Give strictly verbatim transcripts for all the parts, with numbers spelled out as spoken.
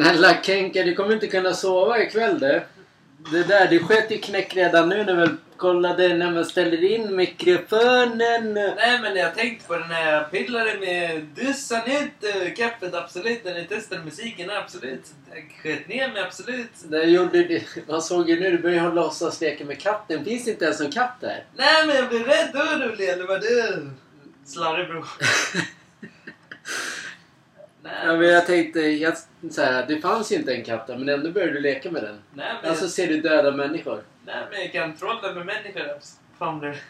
Snälla Kenka, du kommer inte kunna sova ikväll det. Det där, du sköt ju knäck redan nu när vi kollade när man ställer in mikrofonen. Nej, men jag tänkte på den här pillare med dussan ut kaffet, absolut. När jag testade musiken, absolut. Jag sköt ner mig, absolut. Det gjorde det. Man såg ju nu, du börjar ha låtsas leka med katten. Finns inte ens en katt där? Nej, men jag blev rädd orolig, eller vad du? Slarrebror. Ja, men jag tänkte, jag, så här, det fanns ju inte en katt där, men ändå började du leka med den. Nej, men alltså jag... ser du döda människor. Nej, men jag kan trolla med människor. Fan det.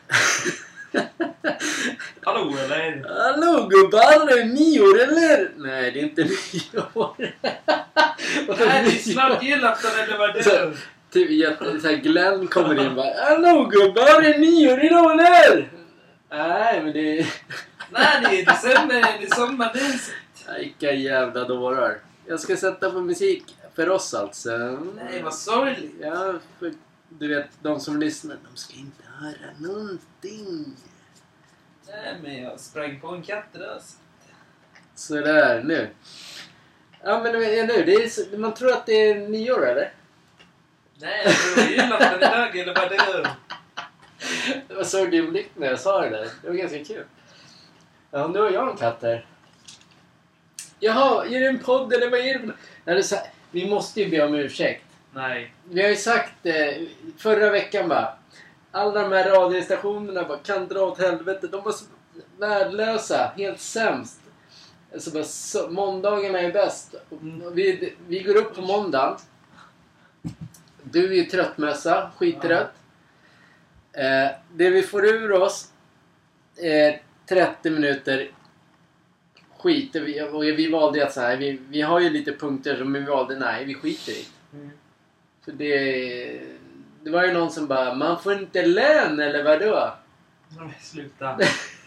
Hallå, eller? Hallå gubbar, är det nio år eller? Nej, det är inte nio år. Nej, det är snart julafton eller vad det är. Typ jätte, så här, Glenn kommer in och bara, hallå gubbar, är det nio år idag eller? Nej, men det är... Nej, det är december, det är sommardags. Vilka jävla dårar. Jag ska sätta på musik för oss alltså. Nej, vad sorgligt. Ja, för du vet, de som lyssnar, de ska inte höra någonting. Nej, men jag sprang på en katt idag. Sådär, nu. Ja, men nu, det är, man tror att det är nyår, eller? Nej, jag tror det är julafton idag, eller vad det är. Det var så gulligt när jag sa det där. Det var ganska kul. Ja, nu har jag en katt här. Jaha, är det en podd eller vad är det? Nej, det så här, vi måste ju be om ursäkt. Nej. Vi har ju sagt eh, förra veckan bara. Alla de här radiostationerna bara kan dra åt helvete. De var så värdelösa. Helt sämst. Alltså bara, så, måndagarna är bäst. Och vi, vi går upp på måndagen. Du är ju tröttmössa. Skittrött. Eh, det vi får ur oss. Eh, trettio minuter. Skiter vi. Och vi valde att så här. Vi, vi har ju lite punkter som vi valde. Nej, vi skiter i. Mm. För det... Det var ju någon som bara, man får inte lön eller vadå? Nej, sluta.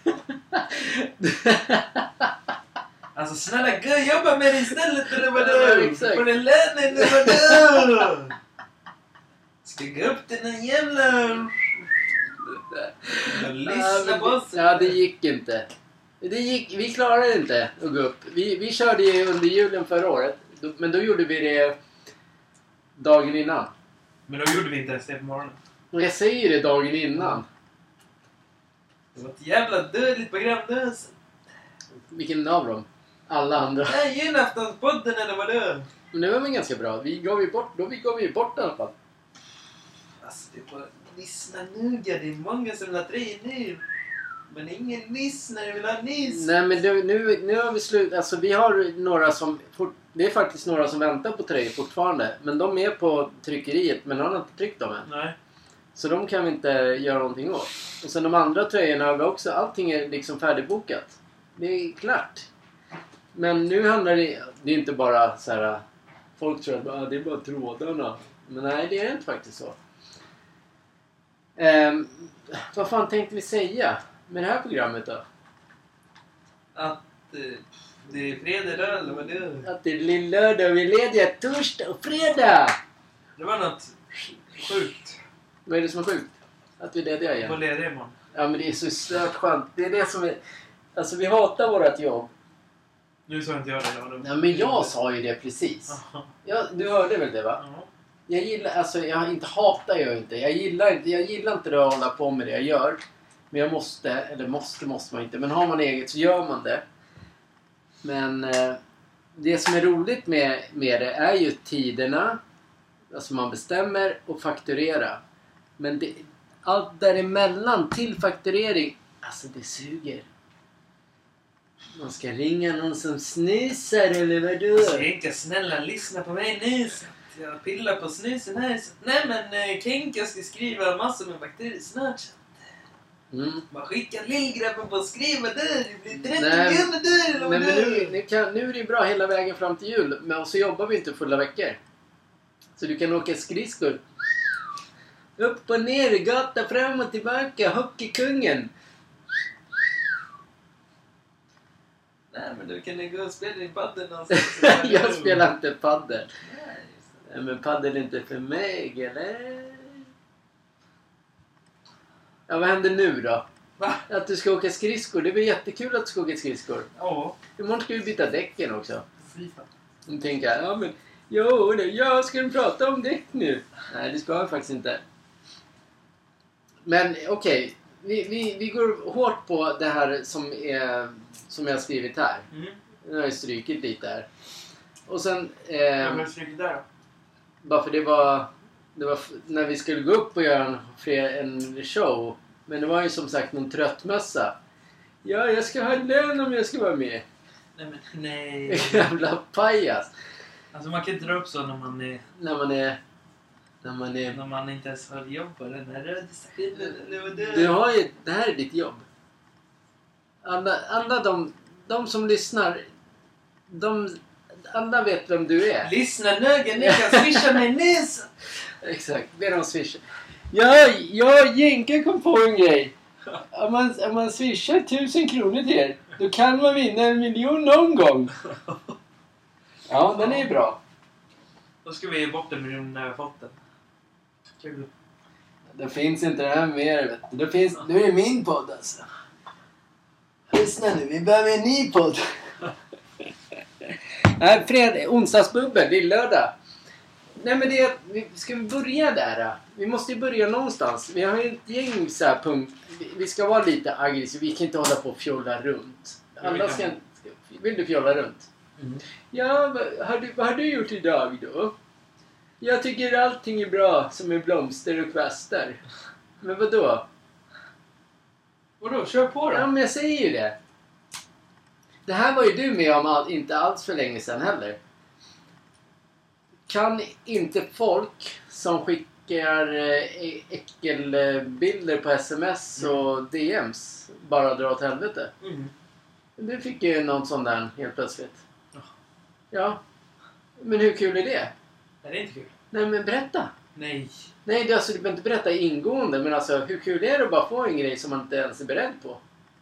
Alltså snälla gud, jobba med det istället eller vadå? Ja, får en lön eller vadå? Ska gå upp till den jävla... Lyssna på oss. Ja, det gick inte. Det gick, vi klarade inte att gå upp. Vi, vi körde ju under julen förra året. Men då gjorde vi det dagen innan. Men då gjorde vi inte ens det på morgonen. Och jag säger det dagen innan. Det var ett jävla dödligt program nu. Vilken av dem? Alla andra. Nej, julaftonspodden eller vad det är. Men det var väl ganska bra. Vi gav ju bort, då vi gav ju bort i alla fall. Alltså det är bara, lyssna nu, det är många som vill ha tre nu. Men ingen lyssnar, vill ha nyss. Nej, men nu, nu, nu har vi slut. Alltså vi har några som... Det är faktiskt några som väntar på tröjor fortfarande. Men de är på tryckeriet, men har inte tryckt dem än. Nej. Så de kan vi inte göra någonting åt. Och sen de andra tröjorna har vi också... Allting är liksom färdigbokat. Det är klart. Men nu handlar det... Det är inte bara så här... Folk tror att ah, det är bara trådarna. Men nej, det är inte faktiskt så. Um, vad fan tänkte vi säga med det här programmet då? Att eh, det är fredag då, eller vad det är? Att det är lördag och vi är lediga torsdag och fredag! Det var något sjukt. Vad är det som är sjukt? Att vi är lediga igen? På lediga imorgon. Ja, men det är så stört skönt. Det är det som är... Alltså vi hatar vårat jobb. Nu sa inte jag det. Då. Ja, men jag sa ju det precis. Ja, du hörde väl det, va? Ja. Jag gillar... Alltså jag inte hatar jag inte. Jag gillar inte, jag gillar inte det att hålla på med det jag gör. Men jag måste... Eller måste, måste man inte. Men har man eget så gör man det. Men... Eh, det som är roligt med, med det är ju tiderna. Alltså man bestämmer och fakturera. Men det, allt däremellan till fakturering, alltså det suger. Man ska ringa någon som snusar eller vadå? Kenka, snälla lyssna på mig nu. Jag pillar på snusen här. Nej men Kenka ska skriva massor med bakterier snart. Mm. Man skickar lillgrabben på att skriva där. Det blir trettio Nej, miljoner där eller vad men det nu, är. nu, kan, nu är det bra hela vägen fram till jul. Men så jobbar vi inte fulla veckor. Så du kan åka skridskor. Upp och ner, gata fram och tillbaka. Hockeykungen. Nej men du kan gå och spela din padel någonstans. Jag spelar inte padel. Nej, Nej, men padel är inte för mig, eller? Ja, vad händer nu då? Va? Att du ska åka skridskor. Det är väl jättekul att du ska åka skridskor. Ja. Imorgon ska vi byta däcken också. Fy fan. De tänker, ja men Jo, det, jag ska prata om däck nu. Nej, det ska jag faktiskt inte. Men okej, okay. vi, vi, vi går hårt på det här som, är, som jag har skrivit här. Mm. Nu har jag strykit lite här. Och sen... Eh, Jag har strykit där då. Bara för det var, det var när vi skulle gå upp och göra en, en show. Men det var ju som sagt någon tröttmössa. Ja, jag ska ha lön om jag ska vara med. Nej, men nej. Jävla pajas. Alltså man kan inte dra upp så när man är... När man är... När man är... När man inte ens har jobb på den här radion. Du har ju... Det här är ditt jobb. Alla, alla de, de som lyssnar... De... Alla vet vem du är. Lyssna nögen, ni kan swisha mig nyss. Exakt, be dem swisha. Ja, jag och Jenke kom på en grej. Om man, om man swishar tusen kronor till er, då kan man vinna en miljon någon gång. Ja, den är ju bra. Då ska vi ge bort en miljon när jag har fått den. Kul. Det finns inte det här mer, vet du. Det finns, nu är det min podd alltså. Lyssna nu, vi behöver en ny podd. Nej, fred, onsdagsbubbel, det är lördag. Nej men det, vi, ska vi börja där då? Vi måste ju börja någonstans. Vi har ju ett gäng så här punkt. Vi, vi ska vara lite aggressiva, vi kan inte hålla på och fjolla runt. Alla ska, vill du fjolla runt? Mm. Ja, vad har, du, vad har du gjort idag då? Jag tycker allting är bra som är blomster och kvastar. Men vad då? Vadå, kör på då? Ja men jag säger ju det. Det här var ju du med om all, inte alls för länge sedan heller. Kan inte folk som skickar eh, äckelbilder på sms och mm. D M's bara dra åt helvete? Mm. Du fick ju någon sån där helt plötsligt. Oh. Ja. Men hur kul är det? Nej, det är inte kul. Nej men berätta. Nej. Nej, det, alltså, du behöver inte berätta ingående. Men alltså hur kul är det att bara få en grej som man inte ens är beredd på?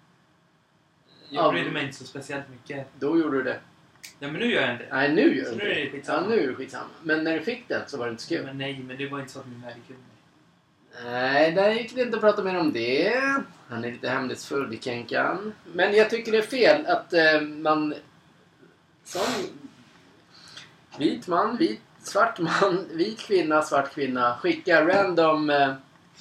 Jag brydde mig inte så speciellt mycket. Då gjorde du det. Nej, men nu gör jag inte. Nej, nu gör så du nu det. är det skitsamma. Ja, nu är det skitsamma. Men när du fick den så var det inte så kul. Men nej, men det var inte så att min värld kul. Nej, där gick det inte att prata mer om det. Han är lite hemlighetsfull i Kenkan. Men jag tycker det är fel att eh, man som vit man, vit, svart man, vit kvinna, svart kvinna skickar random eh,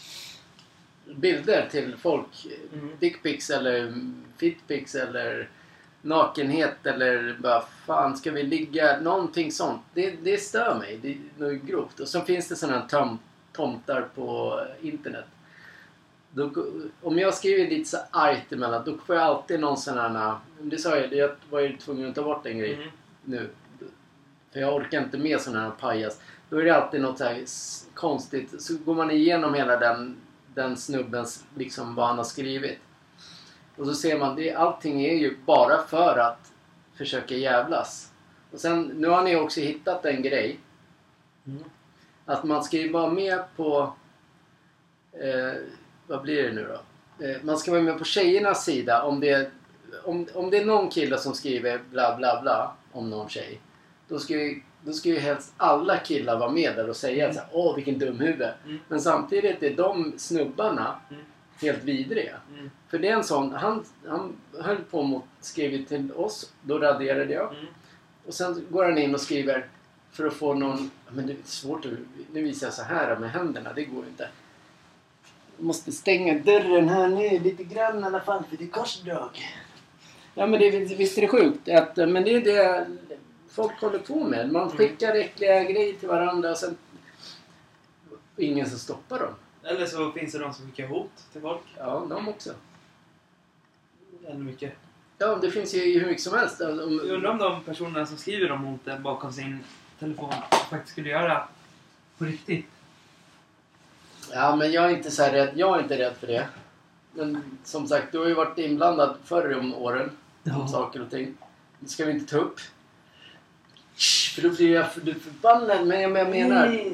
bilder till folk. Mm. Dickpics eller fitpics eller nakenhet eller bara fan ska vi ligga, någonting sånt. Det, det stör mig, det är något grovt. Och så finns det sådana tom, tomtar på internet. Då, om jag skriver lite så argt emellan, då får jag alltid någon sån här, det sa jag, jag var ju tvungen att ta bort en grej Mm. nu. För jag orkar inte med sådana här pajas. Då är det alltid något så här konstigt. Så går man igenom hela den, den snubbens, liksom vad han har skrivit. Och så ser man, det, allting är ju bara för att försöka jävlas. Och sen, nu har ni också hittat en grej. Mm. Att man ska ju vara med på, eh, vad blir det nu då? Eh, man ska vara med på tjejernas sida om det, om, om det är någon kille som skriver bla bla bla om någon tjej. Då ska ju, då ska ju helst alla killar vara med där och säga mm. så här, åh vilken dum huvud. Mm. Men samtidigt är de snubbarna Mm. helt vidriga. Mm. För det är en sån, han, han höll på mot, skrivit till oss, då raderade jag. Mm. Och sen går han in och skriver för att få någon, men det är svårt att, nu visar jag så här med händerna, det går inte. Jag måste stänga dörren här nu lite grann i alla fall, för det är korsdrag. Ja men det, visst är det sjukt, att, men det är det folk håller på med. Man skickar äckliga grejer till varandra och sen ingen som stoppar dem. Eller så finns det de som skickar hot till folk. Ja, de också. Ännu mycket. Ja, det finns ju hur mycket som helst. Jag undrar om de personerna som skriver de hoten bakom sin telefon faktiskt skulle göra på riktigt. Ja, men jag är inte så här rädd. Jag är inte rädd för det. Men som sagt, du har ju varit inblandad förr om åren. Ja. Om saker och ting. Det ska vi inte ta upp. För då blir jag du förbannad. Men jag, men jag menar... Nej.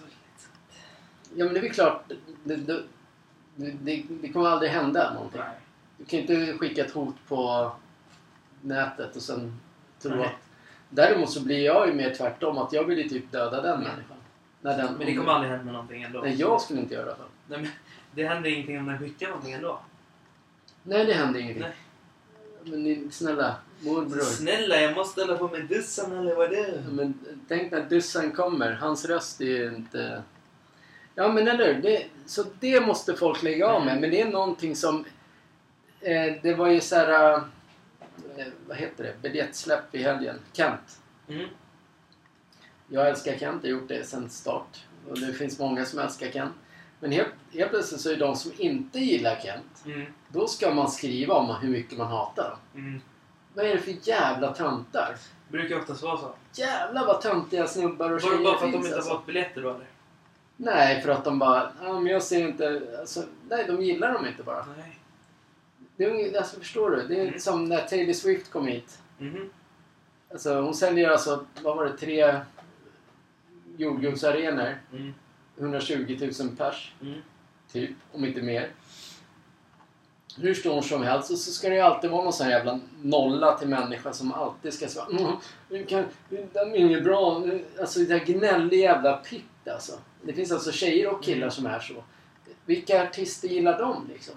Ja, men det är väl klart. Det, det, det, det kommer aldrig hända någonting. Nej. Du kan inte skicka ett hot på nätet och sen tro Nej. att... Däremot så blir jag ju mer tvärtom. Att jag vill ju typ döda den människan. När den, Men det kommer aldrig hända någonting ändå. Nej, jag skulle inte göra det. Nej, men det händer ingenting om den skickar någonting ändå. Nej, det händer ingenting. Nej. Men ni, snälla, morbror. Snälla, jag måste ställa på mig dussan eller vad det är. Men tänk när dussan kommer. Hans röst är ju inte... Ja, men eller det, så det måste folk lägga av med. Men det är någonting som... Eh, det var ju så här... Eh, vad heter det? Biljettsläpp i helgen. Kent. Mm. Jag älskar Kent. Jag har gjort det sedan start. Och det finns många som älskar Kent. Men helt, helt plötsligt så är de som inte gillar Kent. Mm. Då ska man skriva om hur mycket man hatar dem. Mm. Vad är det för jävla töntar? Det brukar oftast vara så. Jävlar vad töntiga snubbar och Var det tjejer bara för att de finns, inte alltså. har fått biljetter då eller? Nej, för att de bara... Ja, men jag ser inte... Alltså, nej, de gillar dem inte bara. Nej. Det är, ungefär- alltså, förstår du? Det är Mm. som när Taylor Swift kom hit. Mhm. Alltså, hon säljer alltså... Vad var det? Tre jordgubbsarenor. Mm. hundratjugo tusen pers. Mm. Typ. Om inte mer. Hur stor som helst. Och så ska det ju alltid vara någon sån här jävla nolla till människa som alltid ska säga mm, du kan, de är ju bra. Alltså det här gnälliga jävla pitt alltså. Det finns alltså tjejer och killar Mm. som är så. Vilka artister gillar de liksom?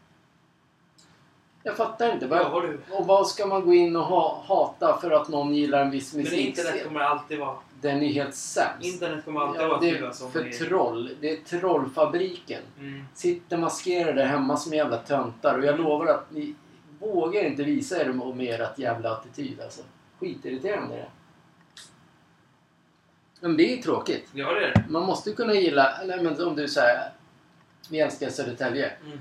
Jag fattar inte. Vad Vad, har du? och vad ska man gå in och ha, hata för att någon gillar en viss Men musik? internet kommer alltid vara... Den är helt sämst. Internet kommer alltid Ja, vara det skriva är som för är- troll. Det är trollfabriken. Mm. Sitter maskerade hemma som jävla töntar. Och jag lovar att ni vågar inte visa er med ert jävla attityd. Alltså. Skitirriterande är det. Men det är ju tråkigt. Ja, det är det. Man måste ju kunna gilla... Nej, men om du säger vi älskar Södertälje. Mm.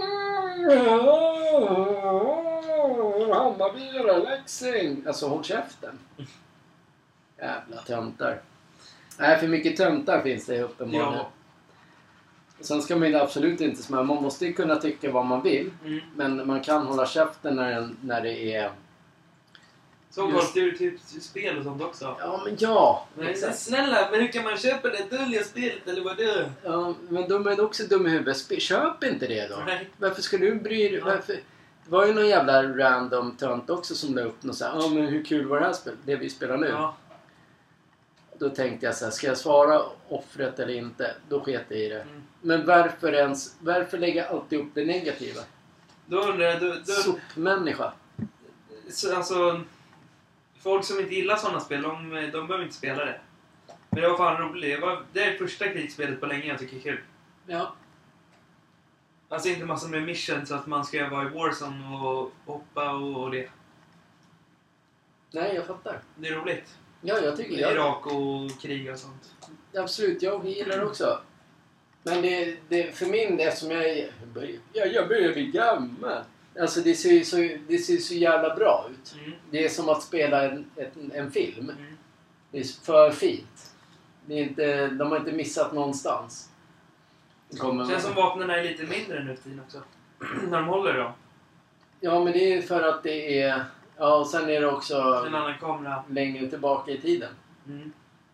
Hammarby eller Leksing. Alltså håll käften. Jävla töntar. Nej, för mycket töntar finns det uppenbarligen. Ja. Sen ska man ju absolut inte smälla. Man måste ju kunna tycka vad man vill. Mm. Men man kan hålla käften när, när det är... Så Just- går det typ spel och sånt också. Ja, men ja! Men Exakt. snälla, men hur kan man köpa det dåliga spelet eller vad det är? Ja, men de är också dum i huvudet. Spe- Köp inte det då. Nej. Varför ska du bry dig? Ja. Varför? Det var ju någon jävla random tönt också som la upp något så här. Ja, men hur kul var det här spelet? Det vi spelar nu. Ja. Då tänkte jag så här, ska jag svara offret eller inte? Då sket jag i det. Mm. Men varför ens, varför lägga alltid upp det negativa? Då undrar jag, då, då, Sopmänniska. så, alltså, folk som inte gillar sådana spel, de, de behöver inte spela det. Men det var fan roligt. Det, var, det är första krigsspelet på länge jag tycker är kul. Ja. Alltså inte massor med missions så att man ska vara i Warzone och hoppa och, och det. Nej, jag fattar. Det är roligt. Ja, jag tycker jag, Irak och krig och sånt. absolut, jag gillar det också. Men det, det för min del som jag är... Jag, jag börjar bli gammal. Alltså det ser ju så, det ser så jävla bra ut. Mm. Det är som att spela en, en, en film. Mm. Det är för fint. Det är inte, de har inte missat någonstans. Det kommer, Känns som vapnen är lite mindre nu för tiden också. När de håller dem. Ja, men det är för att det är... Ja, och sen är det också En annan kamera. längre tillbaka i tiden. Mm.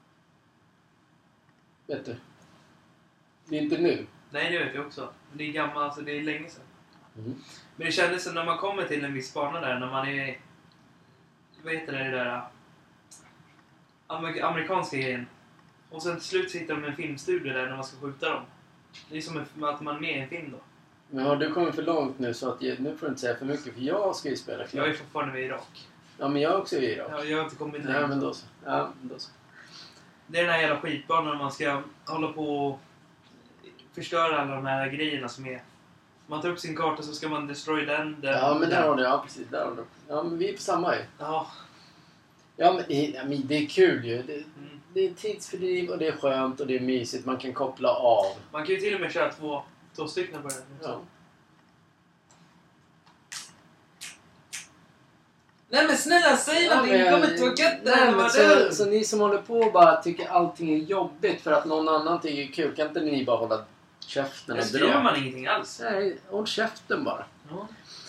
Vet du? Det är inte nu. Nej, det vet jag också. Men det är gammalt, alltså det är länge sedan. Mm. Men det kändes som när man kommer till en viss bana där, när man är... Vad heter det, det där... Amer- amerikanska grejen. Och sen till slut sitter de i en filmstudio där när man ska skjuta dem. Det är som att man är med i en film då. Men har du kommit för långt nu så att jag, nu får du inte säga för mycket för jag ska ju spela Jag klart. är fortfarande med i Irak. Ja, men jag är också i Irak. Jag, jag har inte kommit Nej, ner. men då så. Ja, men då så. Det är den här jävla skitbanan när man ska hålla på och förstöra alla de här grejerna som är... Man tar upp sin karta så ska man destroy den. den Ja, men där den. har du, ja precis. Där har du. Ja, men vi är på samma ju. Ja. Ja, men det, ja, men det är kul ju. Det, Mm. det är tidsfördriv och det är skönt och det är mysigt. Man kan koppla av. Man kan ju till och med köra två, två stycken på den. Ja. Nej men snälla, säg Ja, någonting! men- Det kommer inte vara gött Nej, där, men vad så, du? så ni som håller på och bara tycker allting är jobbigt för att någon annan tycker det är kul. Kan inte ni bara hålla käften Nu och skriver dra? man ingenting alls. Nej, håll käften bara. Ja.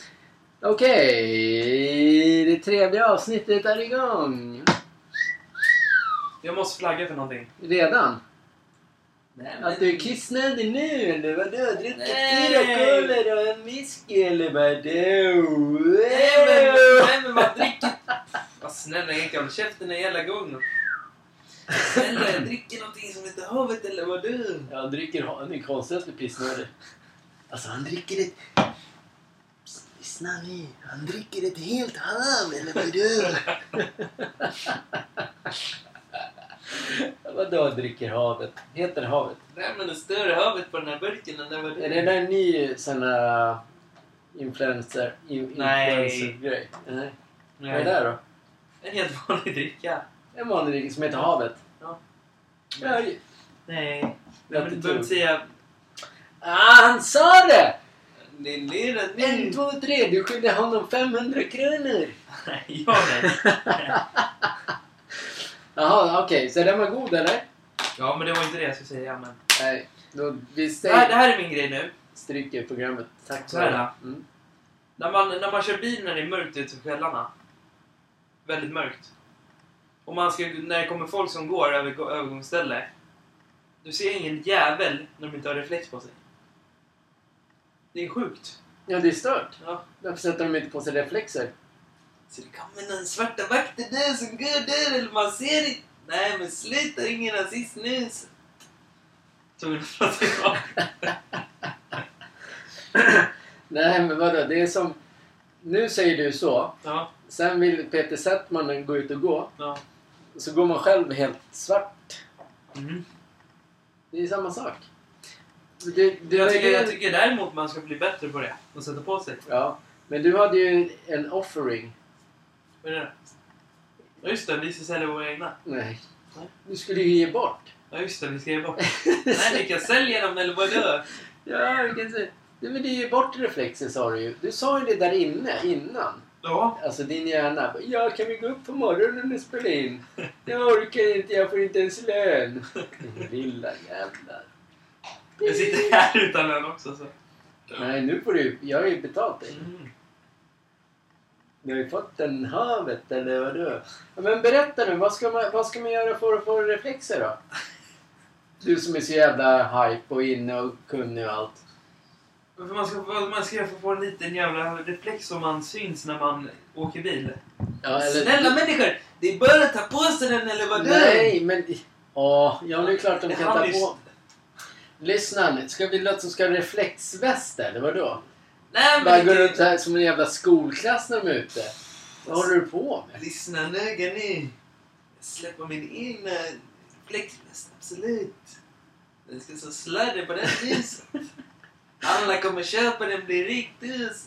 Okej, det trevliga avsnittet är igång. Jag måste flagga för någonting. Redan? Nej, Att du är kissnödig nu eller vadå? Dricker Nej. fyra kolor och en whisky eller vadå? Nej men, nej men man dricker... Vad snälla, jag kan hålla käften en jävla gång. Snälla, jag dricker någonting som inte havet eller vad du? Ja, han dricker, han är konstigt att bli pissnödig. Alltså han dricker ett Lyssna nu, han dricker ett helt hav, eller vad du? Vadå dricker havet? Heter det havet? Nej, men det större havet på den här burken än det var det. Är det där en ny sån här influencer, in, Nej. influencer-grej? Nej. Nej. Vad är det då? En helt vanlig dricka. En vanlig dricka som heter havet. Ja. Nej. Nej. Jag Men inte du behöver tror. säga... Ah, han sa det! Det lilla En, nu. två, tre. Du skyllde honom femhundra kronor. Nej, ja nej. Jaha, okej. Okay. Så den var god, eller? Ja, men det var inte det jag skulle säga. Men... Nej. Då, vi Det, här, det säger... här är min grej nu. Stryker programmet. Tack Så här då. Mm. När man, när man kör bil när det är mörkt ute på kvällarna. Väldigt mörkt. Och man ska, när det kommer folk som går över övergångsställe. Du ser ingen jävel när de inte har reflex på sig. Det är sjukt. Ja, det är stört. Ja. Varför sätter de inte på sig reflexer? Så det kommer någon svarta vakter där som går där eller man ser inte. Nej, men sluta, ingen nazist nu. Så vill jag prata. Nej, men vadå? Det är som... Nu säger du så. Ja, Sen vill Peter Settman gå ut och gå. ja. Så går man själv helt svart. Mm. Det är samma sak. Du, du Jag, har tycker, ju- jag tycker däremot man ska bli bättre på det. Och sätta på sig. Ja, men du hade ju en offering. Vad är det? Ja just det, vi ska sälja våra egna. Nej. Nej. Du skulle ju ge bort. Ja just det, vi ska ge bort. Nej, vi kan sälja dem eller vadå? Ja, vi kan säga. Nej, men det är ju bort reflexen, sa du ju. Du sa ju det där inne, innan. Ja. Alltså din hjärna. Ja, kan vi gå upp på morgonen och spela in? Jag orkar inte, jag får inte ens lön. Lilla jävlar. Jag sitter här utan lön också så. Nej, nu får du. Jag har ju betalt dig. Mm. Du har ju fått en havet, eller vad du? Ja, men berätta nu, vad ska, man, vad ska man göra för att få reflexer då? Du som är så jävla hype och inne och kunnig och allt. För man ska, man ska få en liten jävla reflex om man syns när man åker bil. Ja, eller... Snälla människor! Det är bara att ta på sig den eller vad Nej, men... Åh, ja, det är klart de kan Han ta är- på... Lyssna nu, ska vi låta som ska ha reflexväst eller vadå? Nej men... Bara gå det- runt här som en jävla skolklass när de är ute. Vad håller du på med? Lyssna noga nu. Jag släpper min egna reflexväst, absolut. Den ska så sladda på den viset. Alla kommer köpa den, blir riktigt.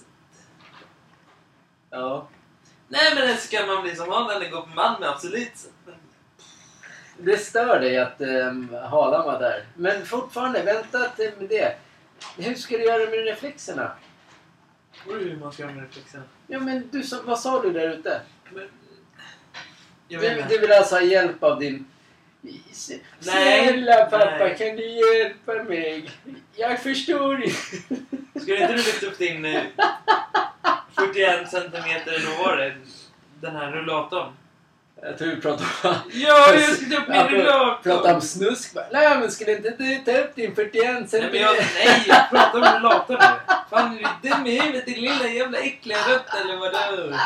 Ja. Nej men den ska man bli som har den, den går på man med, absolut. Det stör dig att um, Halan var där. Men fortfarande, vänta till med det. Hur ska du göra med reflexerna? Oj, hur man ska göra med reflexen. Ja, men du, sa- vad sa du där ute? Men, jag vet Du, inte. du vill alltså ha hjälp av din... Nej, Snälla pappa, nej. kan du hjälpa mig? Jag förstår inte. Skulle inte du lyfta upp din eh, fyrtioen centimeter eller vad var det? Den här rullatorn. Jag tror vi pratar om... Ja, jag ska ta upp min Ja, pra- rullator! Prata om snusk. va? Nej, men skulle inte du ta upp din fyrtioen Nej, men centimeter? jag, nej, jag pratar om rullatorn nu. Fan, är du dum i huvudet, din lilla jävla äckliga rött eller vadå?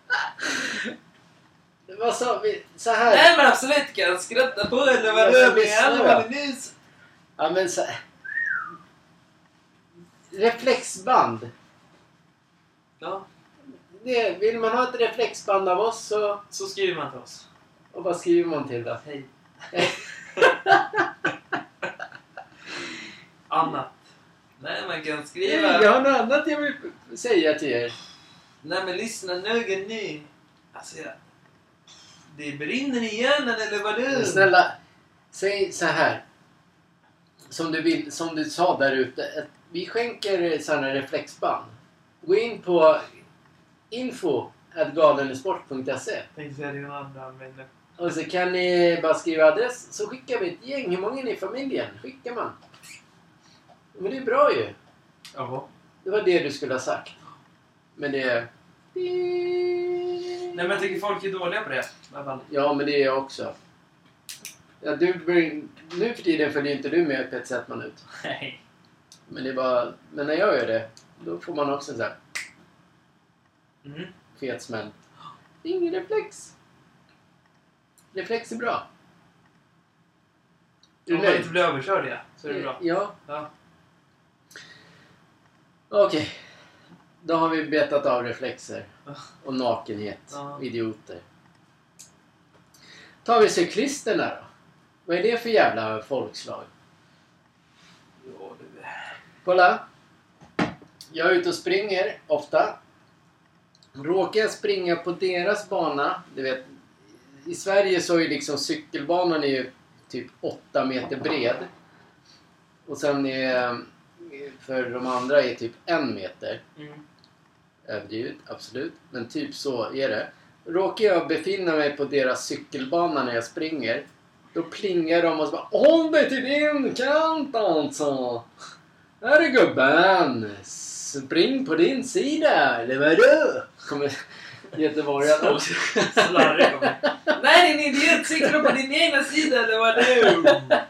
Vad sa vi? Så här. Nej, men absolut kan jag skratta på eller Jag vadå? ska Men lyssna jag då. hade varit nys. Ja, men så... Reflexband. Ja, Det, vill man ha ett reflexband av oss så... så skriver man till oss. Och vad skriver man till då? Hej. Annat. Nej, man kan skriva... Jag har något annat jag vill säga till er. Nej, men lyssna noga nu. Alltså, jag... Det brinner i hjärnan eller vadå? Snälla, säg så här. Som du, vill, som du sa där ute. Att vi skänker sådana reflexband. Gå in på info at galenesport punkt se Tänkte säga det någon andra använder. och så kan ni bara skriva adress. Så skickar vi ett gäng. Hur många är ni i familjen? Skickar man. Men det är bra ju. Jaha. Det var det du skulle ha sagt. Men det... Nej, men jag tycker folk är dåliga på det. I alla fall. Ja, men det är jag också. Ja, du, nu för tiden följer inte du med på ett sätt man ut. Nej. Men det är bara... Men när jag gör det, då får man också en sån här Mm. fet smäll. Ingen reflex. Reflex är bra. Är du Om man nöjd? inte blir överkörd, ja. Så är det bra. Ja. Ja. Okej. Då har vi betat av reflexer. Och nakenhet. Ja. Idioter. Tar vi cyklisterna då? Vad är det för jävla folkslag? Jo, det... Kolla. Jag är ute och springer ofta. Råkar jag springa på deras bana. Du vet, i Sverige så är liksom cykelbanan är ju typ åtta meter bred. Och sen är för de andra är typ en meter. Mm. Överdrivet, absolut. Men typ så är det. Råkar jag befinna mig på deras cykelbana när jag springer. Då plingar de och så bara om det till din kant alltså. Här är gubben. Spring på din sida. Eller vad du? Kommer göteborgarna. Slarrig om det. Nej, din idiot. Cykla på din egna sida. Eller vad du?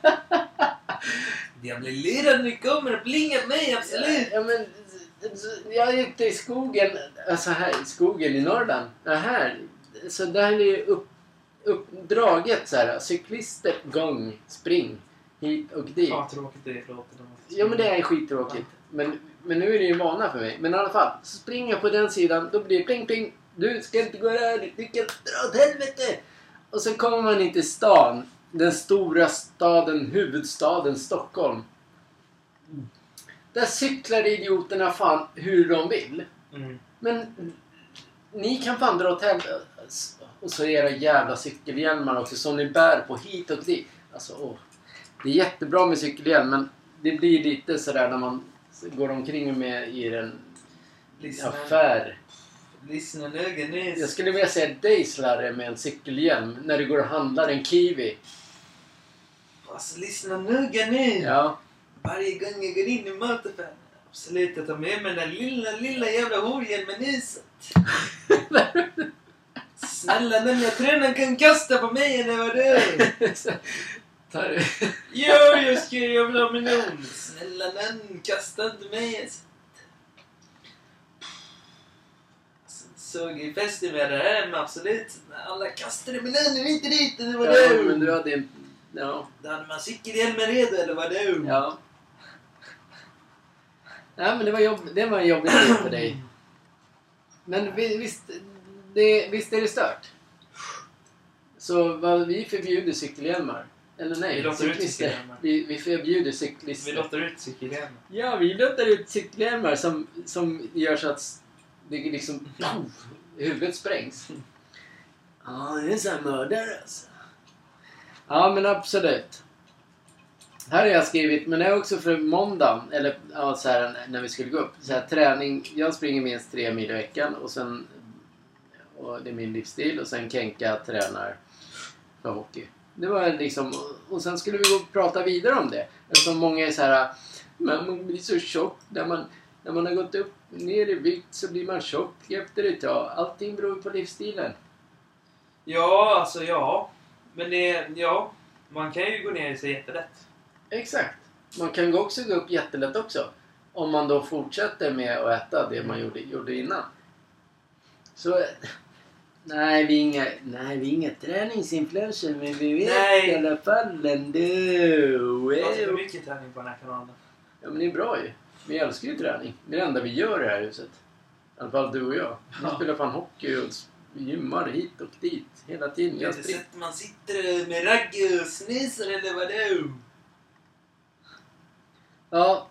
Jag blir lurad när du kommer och plingar mig. Absolut. Ja, men jag är ute i skogen. Alltså här i skogen i Norrland. Ja, här. Så där är ju upp, uppdraget så här. Cyklister, gång, spring. Hit och dit. Ja, tråkigt det är. Förlåt. Ja, men det är skittråkigt. Men, men nu är det ju vana för mig. Men i alla fall, så springer jag på den sidan. Då blir det pling pling. Du ska inte gå där. Du kan dra åt helvete. Och så kommer man in till stan. Den stora staden, huvudstaden Stockholm. Där cyklar idioterna fan hur de vill. Mm. Men ni kan fan dra åt helvete. Och så era jävla cykelhjälmar också som ni bär på hit och dit. Alltså, åh. Det är jättebra med cykelhjälm, men det blir lite sådär när man går omkring med i en Lyssna. affär. Lyssna noga nu. Jag skulle vilja säga dig Slarre med en cykelhjälm när du går och handlar en kiwi. Alltså, lyssna noga nu. Ja. Varje gång jag går in i mataffären. Absolut, jag tar med mig den lilla, lilla jävla horhjälmen isat. Snälla den, jag tror den kan kasta på mig eller vad du. Tar... Jo, jag ska jävla miljon. Snälla den, kasta inte mig. Alltså, såg i festen med det här, men absolut. Alla kastade miljoner inte dit, det var Ja, du. men du hade en... Ja. Då hade man cykelhjälmen redo, eller vad du. Ja. Ja, men det var, jobb... det var en jobbig tid för dig. Men visst, det... visst är det stört? Så vad, vi förbjuder cykelhjälmar. Eller nej, Vi låter ut cyklister. cykelhjälmar. Vi, vi förbjuder cyklister. Vi låter ut cykelhjälmen. Ja, vi låter ut cykelhjälmar som, som gör så att det liksom... Puff, huvudet sprängs. Ja, det är så här mördare alltså. Ja, men absolut. Här har jag skrivit, men det är också för måndagen, eller ja, så här, när vi skulle gå upp. Så här, träning, jag springer minst tre mil i veckan och sen, och det är min livsstil, och sen Kenka tränar för hockey. Det var liksom, och sen skulle vi gå och prata vidare om det. Eftersom många är så här, man blir så tjock när man, när man har gått upp ner i vikt så blir man tjock efter ett tag. Allting beror på livsstilen. Ja, alltså ja. Men det, ja. Man kan ju gå ner i sig jättelätt. Exakt. Man kan också gå upp jättelätt också. Om man då fortsätter med att äta det man gjorde, gjorde innan. Så, nej vi är inga, nej, vi är inga träningsinfluencer, men vi vet Nej. i alla fall ändå. Det är för mycket träning på den här kanalen. Ja, men det är bra ju. Vi älskar ju träning. Det är det enda vi gör i det här huset. I alla fall du och jag. Vi Ja. spelar fan hockey och gymmar hit och dit hela tiden. Jag Jag har inte springer. sett man sitter med ragg och snisar eller vad det är. Ja.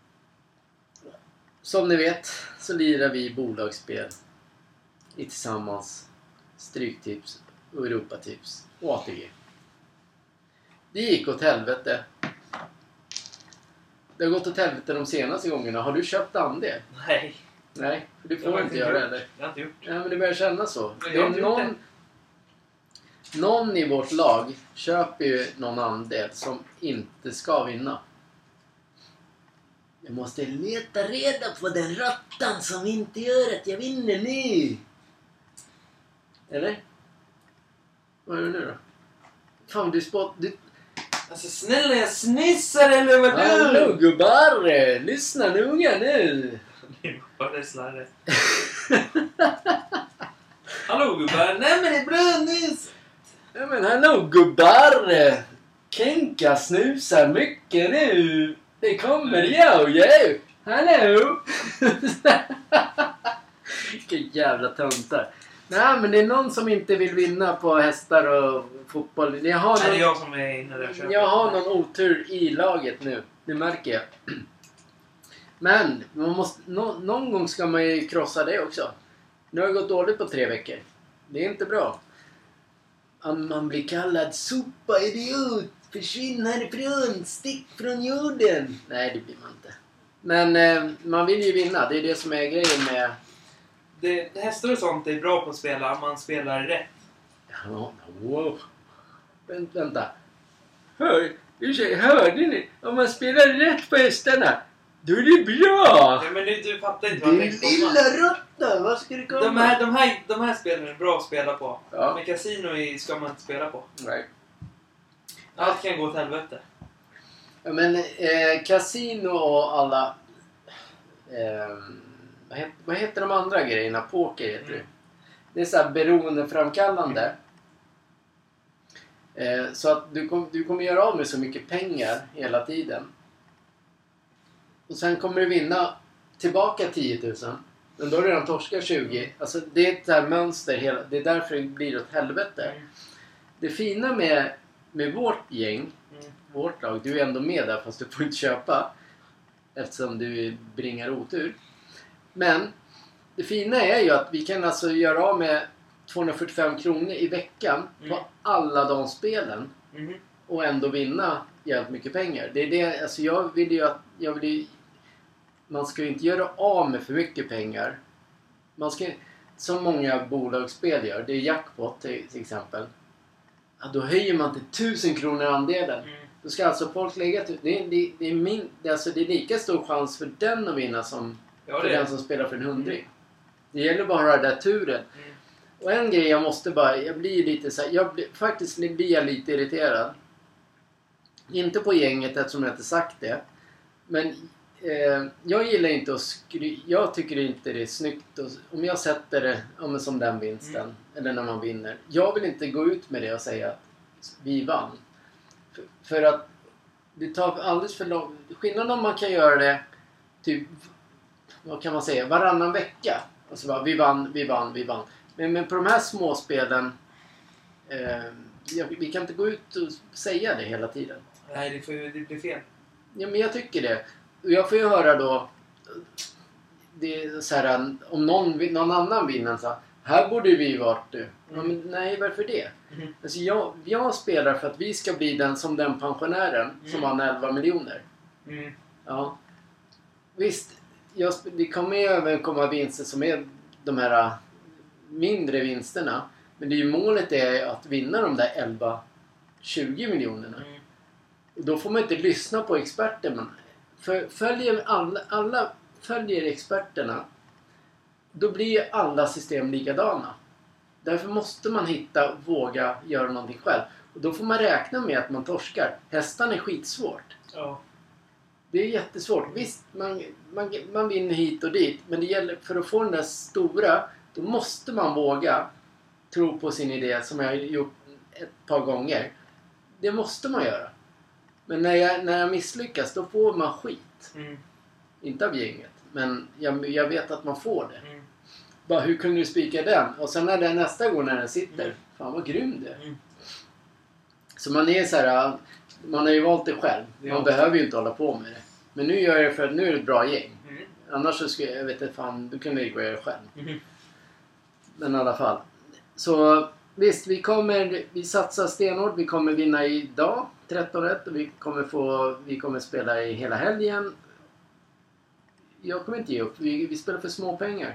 Som ni vet så lirar vi bolagsspel i tillsammans Stryktips och Europatips och A T G. Det gick åt helvete. Det har gått åt helvete de senaste gångerna. Har du köpt andel? Nej, Nej, för det jag får har du inte göra eller? Jag har inte gjort. Ja, men det börjar kännas så. Men Det jag har är inte gjort någon, någon i vårt lag köper ju någon andel som inte ska vinna. Jag måste leta reda på den råttan som inte gör att jag vinner nu. Eller? Vad gör du nu då? Fan, du spott... Du... Alltså snälla, jag snissar eller vad du? Hallå gubbar! Lyssna noga nu! Vad är slarre? Hallå gubbar, nej men det är bra nyss! Ja men hallå gubbar! Kenka snusar mycket nu! Det kommer jag ju! Hallå! Vilka jävla töntar. Nej, men det är någon som inte vill vinna på hästar och fotboll. Jag har någon, Nej, det är jag som är inne där och köper. jag har någon otur i laget nu. Det märker jag. Men man måste, no, någon gång ska man ju krossa det också. Nu har det gått dåligt på tre veckor. Det är inte bra. Man blir kallad sopa, idiot. Försvinn härifrån. Stick från jorden. Nej, det blir man inte. Men eh, man vill ju vinna. Det är det som är grejen med... Det, hästar och sånt är bra på att spela om man spelar rätt. Ja, wow. Vänt, vänta. Hör, ursäkta, hörde ni? Om man spelar rätt på hästarna, då är det bra. Ja, men du, du fattar inte vad jag Din tänkte komma. lilla råtta, vad ska det komma? De här, de, här, de här spelen är bra att spela på. Ja. Men kasino är, ska man inte spela på. Nej. Allt kan gå åt helvete. Ja, men eh, kasino och alla... Eh, vad, heter, vad heter de andra grejerna? Poker heter det. Mm. Det är så här beroendeframkallande. Eh, så att du, kom, du kommer göra av med så mycket pengar hela tiden. Och sen kommer du vinna tillbaka tio tusen. Men då har du redan torskat tjugo. Alltså det är ett här mönster. Hela, det är därför det blir åt helvete. Mm. Det fina med, med vårt gäng, Mm. vårt lag, du är ändå med där fast du får inte köpa. Eftersom du bringar otur. Men det fina är ju att vi kan alltså göra av med tvåhundrafyrtiofem kronor i veckan på Mm. alla de spelen. Mm. Och ändå vinna jävligt mycket pengar. Det är det, alltså jag vill ju att, jag vill ju, man ska ju inte göra av med för mycket pengar. Man ska, som många bolagsspel gör, det är jackpot till, till exempel. Ja, då höjer man till tusen kronor andelen. Mm. Då ska alltså folk lägga till, det är, det, det är min, det är alltså det är lika stor chans för den att vinna som Ja, för det är den som spelar för en hundring. Det gäller bara att ha den där turen. Mm. Och en grej jag måste bara, jag blir lite så här, jag blir, faktiskt blir jag lite irriterad. Inte på gänget eftersom jag inte sagt det. Men eh, jag gillar inte att skry... Jag tycker inte det är snyggt. Och, om jag sätter det ja, men som den vinsten. Mm. Eller när man vinner. Jag vill inte gå ut med det och säga att vi vann. För, för att det tar alldeles för lång... Skillnaden om man kan göra det typ, vad kan man säga, varannan vecka. Alltså bara, vi vann, vi vann, vi vann. Men, men på de här små spelen eh, jag, vi kan inte gå ut och säga det hela tiden. Nej, det, får, det blir fel. Ja, men jag tycker det. Och jag får ju höra då det är så här, om någon, någon annan vinner så här borde vi varit du. Ja, men nej, varför det? Mm. Alltså jag, jag spelar för att vi ska bli den som den pensionären Mm. som vann elva miljoner. Mm. Ja. Visst, jag, det kommer ju även komma vinster som är de här mindre vinsterna. Men det är ju målet är att vinna de där elva tjugo miljonerna. Mm. Och då får man inte lyssna på experter. Men för, följer alla, alla följer experterna, då blir alla system likadana. Därför måste man hitta och våga göra någonting själv. Och då får man räkna med att man torskar. Hästan är skitsvårt. Ja. Det är jättesvårt. Visst, man, man, man vinner hit och dit. Men det gäller, för att få den där stora, då måste man våga tro på sin idé som jag har gjort ett par gånger. Det måste man göra. Men när jag, när jag misslyckas, då får man skit. Mm. Inte av gänget. Men jag, jag vet att man får det. Mm. Bara, hur kunde du spika den? Och sen när den nästa gång när den sitter. Mm. Fan vad grym det är. Mm. Så man är så här. Man har ju valt det själv. Man Ja. behöver ju inte hålla på med det. Men nu gör jag det för att nu är det ett bra gäng. Mm. Annars så skulle jag, jag vet inte fan, du kunde ju gå och göra det själv. Mm. Men i alla fall. Så visst, vi kommer, vi satsar stenhårt. Vi kommer vinna idag, tretton rätt. Och vi kommer få, vi kommer spela i hela helgen. Jag kommer inte ge upp. Vi, vi spelar för små pengar.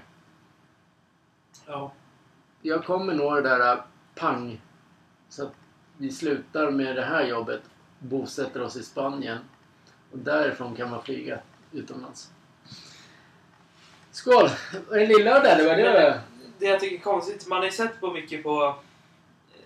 Ja. Jag kommer nå det där pang. Så att vi slutar med det här jobbet. Bosätter oss i Spanien. Och därifrån kan man flyga utomlands. Skål! Var det lillördag eller vad det var? Det jag tycker är konstigt, man har ju sett på mycket på eh,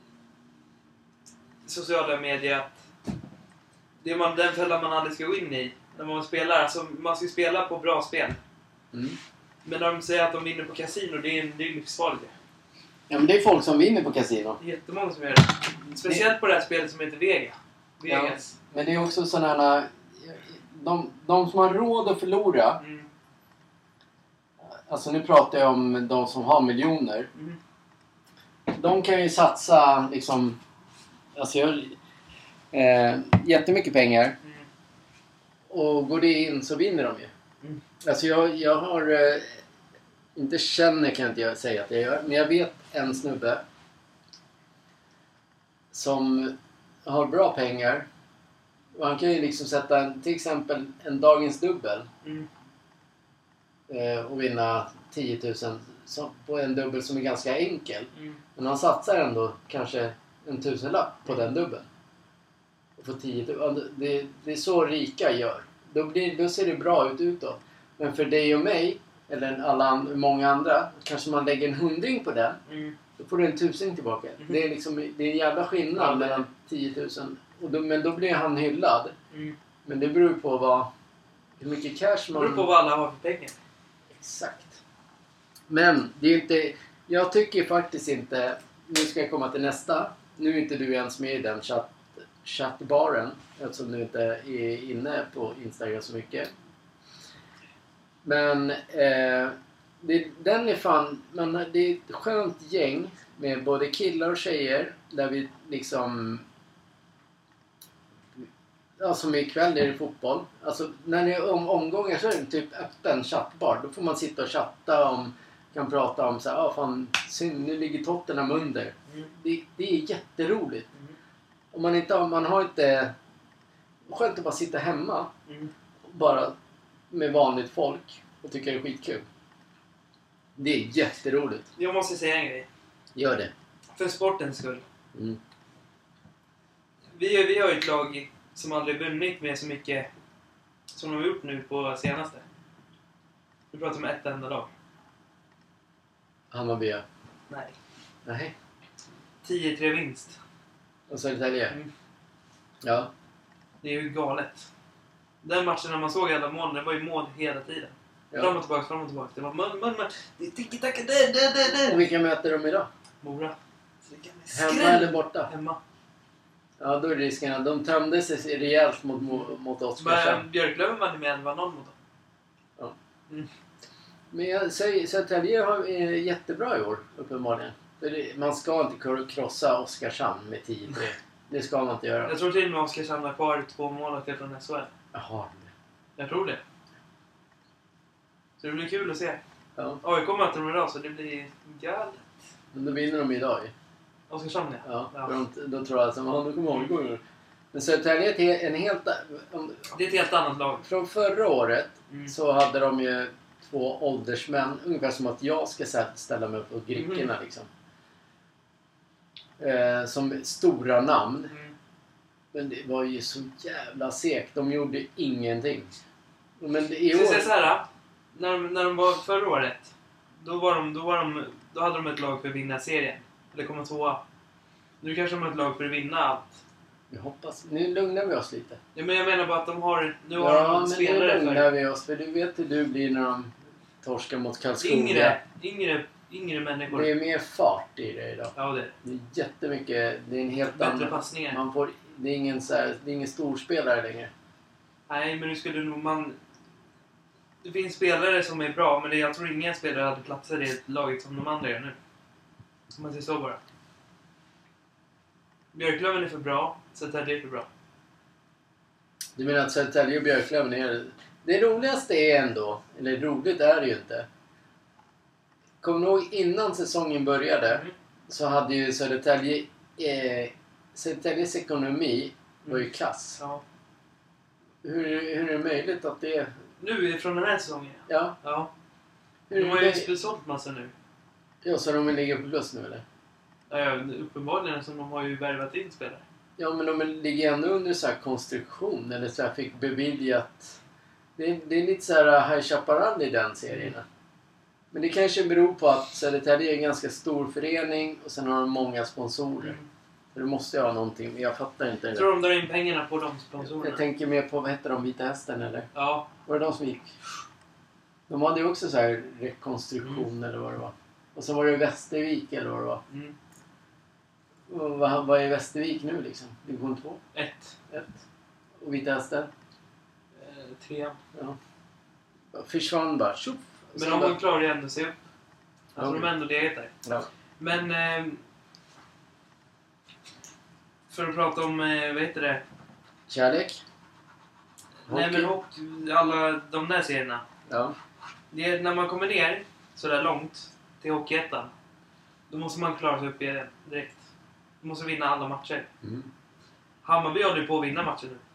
sociala medier att det är man, den fällan man aldrig ska gå in i när man spelar. Alltså, man ska spela på bra spel. Mm. Men när de säger att de vinner på kasino, det är, det är livsfarligt. Ja, men det är folk som vinner på kasino. Det är jättemånga som gör det. Speciellt på det här spelet som heter Vega. Vegas. Ja, men det är också sådana... De, de som har råd att förlora... Mm. alltså nu pratar jag om de som har miljoner. Mm. De kan ju satsa liksom, alltså jag, eh, jättemycket pengar. Mm. Och går det in så vinner de ju. Mm. Alltså jag, jag har, eh, inte känner kan jag inte säga att jag gör, men jag vet en snubbe som har bra pengar. Och han kan ju liksom sätta en, till exempel en dagens dubbel. Mm. Eh, och vinna tio tusen som, på en dubbel som är ganska enkel. Mm. Men han satsar ändå kanske en tusenlapp på den dubbeln. Och får tio tusen. Det, det är så rika gör. Då, blir, då ser det bra ut utåt. Men för dig och mig, eller alla, många andra, kanske man lägger en hundring på den. Mm. Då får du en tusing tillbaka. Mm. Det är liksom, det är en jävla skillnad Ja, mellan tio tusen. Och då, men då blir han hyllad. Mm. Men det beror på vad, hur mycket cash Det man... beror på vad alla har för pengar. Exakt. Men det är inte... Jag tycker faktiskt inte... Nu ska jag komma till nästa. Nu är inte du ens med i den chatt, chattbaren. Eftersom du inte är inne på Instagram så mycket. Men eh, det, den är fan... Man, det är ett skönt gäng med både killar och tjejer. Där vi liksom... Ja, som ikväll är det fotboll. Alltså när det är om, omgångar så är det typ öppen chattbar. Då får man sitta och chatta om, kan prata om så här, ah, fan, synd, nu ligger Tottenham under. Mm. Det, det är jätteroligt. Mm. Om man inte har, man har inte, skönt att bara sitta hemma. Mm. Bara med vanligt folk och tycka det är skitkul. Det är jätteroligt. Jag måste säga en grej. Gör det. För sportens skull. Mm. Vi, vi har ju ett lag som aldrig vunnit med så mycket som de har gjort nu på senaste. Vi pratar om ett enda lag. Hammarby. Nej. Nej. tio tre vinst. Och Södertälje. Mm. Ja. Det är ju galet. Den matchen när man såg alla mål, det var ju mål hela tiden. Ja. Fram och tillbaka, fram och tillbaka. Det var mun, mun, mun. Det är tiki-taka, det, det, det, Och det. vilka möter de idag? Mora. Så det kan bli Hemma skräll. eller borta? Hemma. Ja, då är risken att de tömde sig rejält mot, mot Oskarshamn. Men Björklöven vann med elva noll mot dem. Ja. Mm. Men jag säger, Södertälje har är jättebra i år, uppenbarligen. För det, man ska inte krossa Oskarshamn med tio tre. Det ska man inte göra. Jag tror till och med Oskarshamn har kvar två mål från S H L. Jaha. Jag tror det. Så det blir kul att se. Ja. A I K möter dem idag så det blir galet. Men då vinner de idag ju. Oskarshamn ja. Ja, Ja. för de, då tror jag att de kommer ihåg det. Men Södertälje är en helt... om- Det är ett helt annat lag. Från förra året Mm. så hade de ju två åldersmän. Ungefär som att jag ska sä- ställa mig upp på Grickorna liksom. Eh, som stora namn. Mm. Men det var ju så jävla segt. De gjorde ingenting. Men det, i Jag ska säga år... så här. När de, när de var förra året. Då, var de, då, var de, då hade de ett lag för att vinna serien. Eller komma tvåa. Nu kanske de har ett lag för att vinna allt. Jag hoppas... Nu lugnar vi oss lite. Ja, men jag menar bara att de har... Nu har Ja, de men nu spelare lugnar för... vi oss. För du vet hur du blir när de torskar mot Karlskoga. Yngre, yngre, yngre människor. Det är mer fart i det idag. Ja, det är Det är jättemycket... Det är en helt bättre annan... passningar. Man får, det är ingen så här, det är ingen storspelare längre. Nej, men nu skulle nog man... Det finns spelare som är bra, men det, jag tror ingen spelare hade platser i laget som de andra gör nu. Om man säger så bara. Björklöven är för bra, så det är för bra. Du menar att Södertälje och Björklöven är... Det roligaste är ändå... Eller roligt är det ju inte. Kommer du ihåg innan säsongen började Mm. så hade ju Södertälje... Eh, Södertäljes ekonomi var ju kass. Ja. Hur, hur är det möjligt att det... Nu från den här säsongen. Ja. Ja. Hur De är har det, ju sålt massa nu. ja, så de ligger på plus nu eller? Ja, uppenbarligen som de har ju värvat in spelare. Ja, men de ligger ändå under så här konstruktion eller så här fick beviljat. Det är, det är lite så här High Chaparral i den serien. Men det kanske beror på att Södertälje är en ganska stor förening och sen har de många sponsorer. Mm. Så det måste jag ha någonting, men jag fattar inte det. Jag tror de drar in pengarna på de sponsorerna. Jag tänker mer på, vad heter de, Vita Hästen eller? Ja. Var det de som gick? De hade ju också så här rekonstruktion Mm. eller vad det var. Och så var det Västervik eller vad det var. Mm. Och vad, vad är Västervik nu liksom? Division två? Ett. ett. Och Vita Hästen? Eh, tre. Ja. Försvann bara. Tjup. Men de bara... klarar ju ändå sig upp. Alltså okay. de är ändå legat där. Ja. Men... Eh, för att prata om, eh, vad heter det? Kärlek? Nej men hockey, alla de där serierna. Ja. Det är när man kommer ner så där långt till Hockeyettan. Då måste man klara sig upp igen direkt. Du måste vinna alla matcher. Mm. Hammarby håller ju på att vinna matchen nu.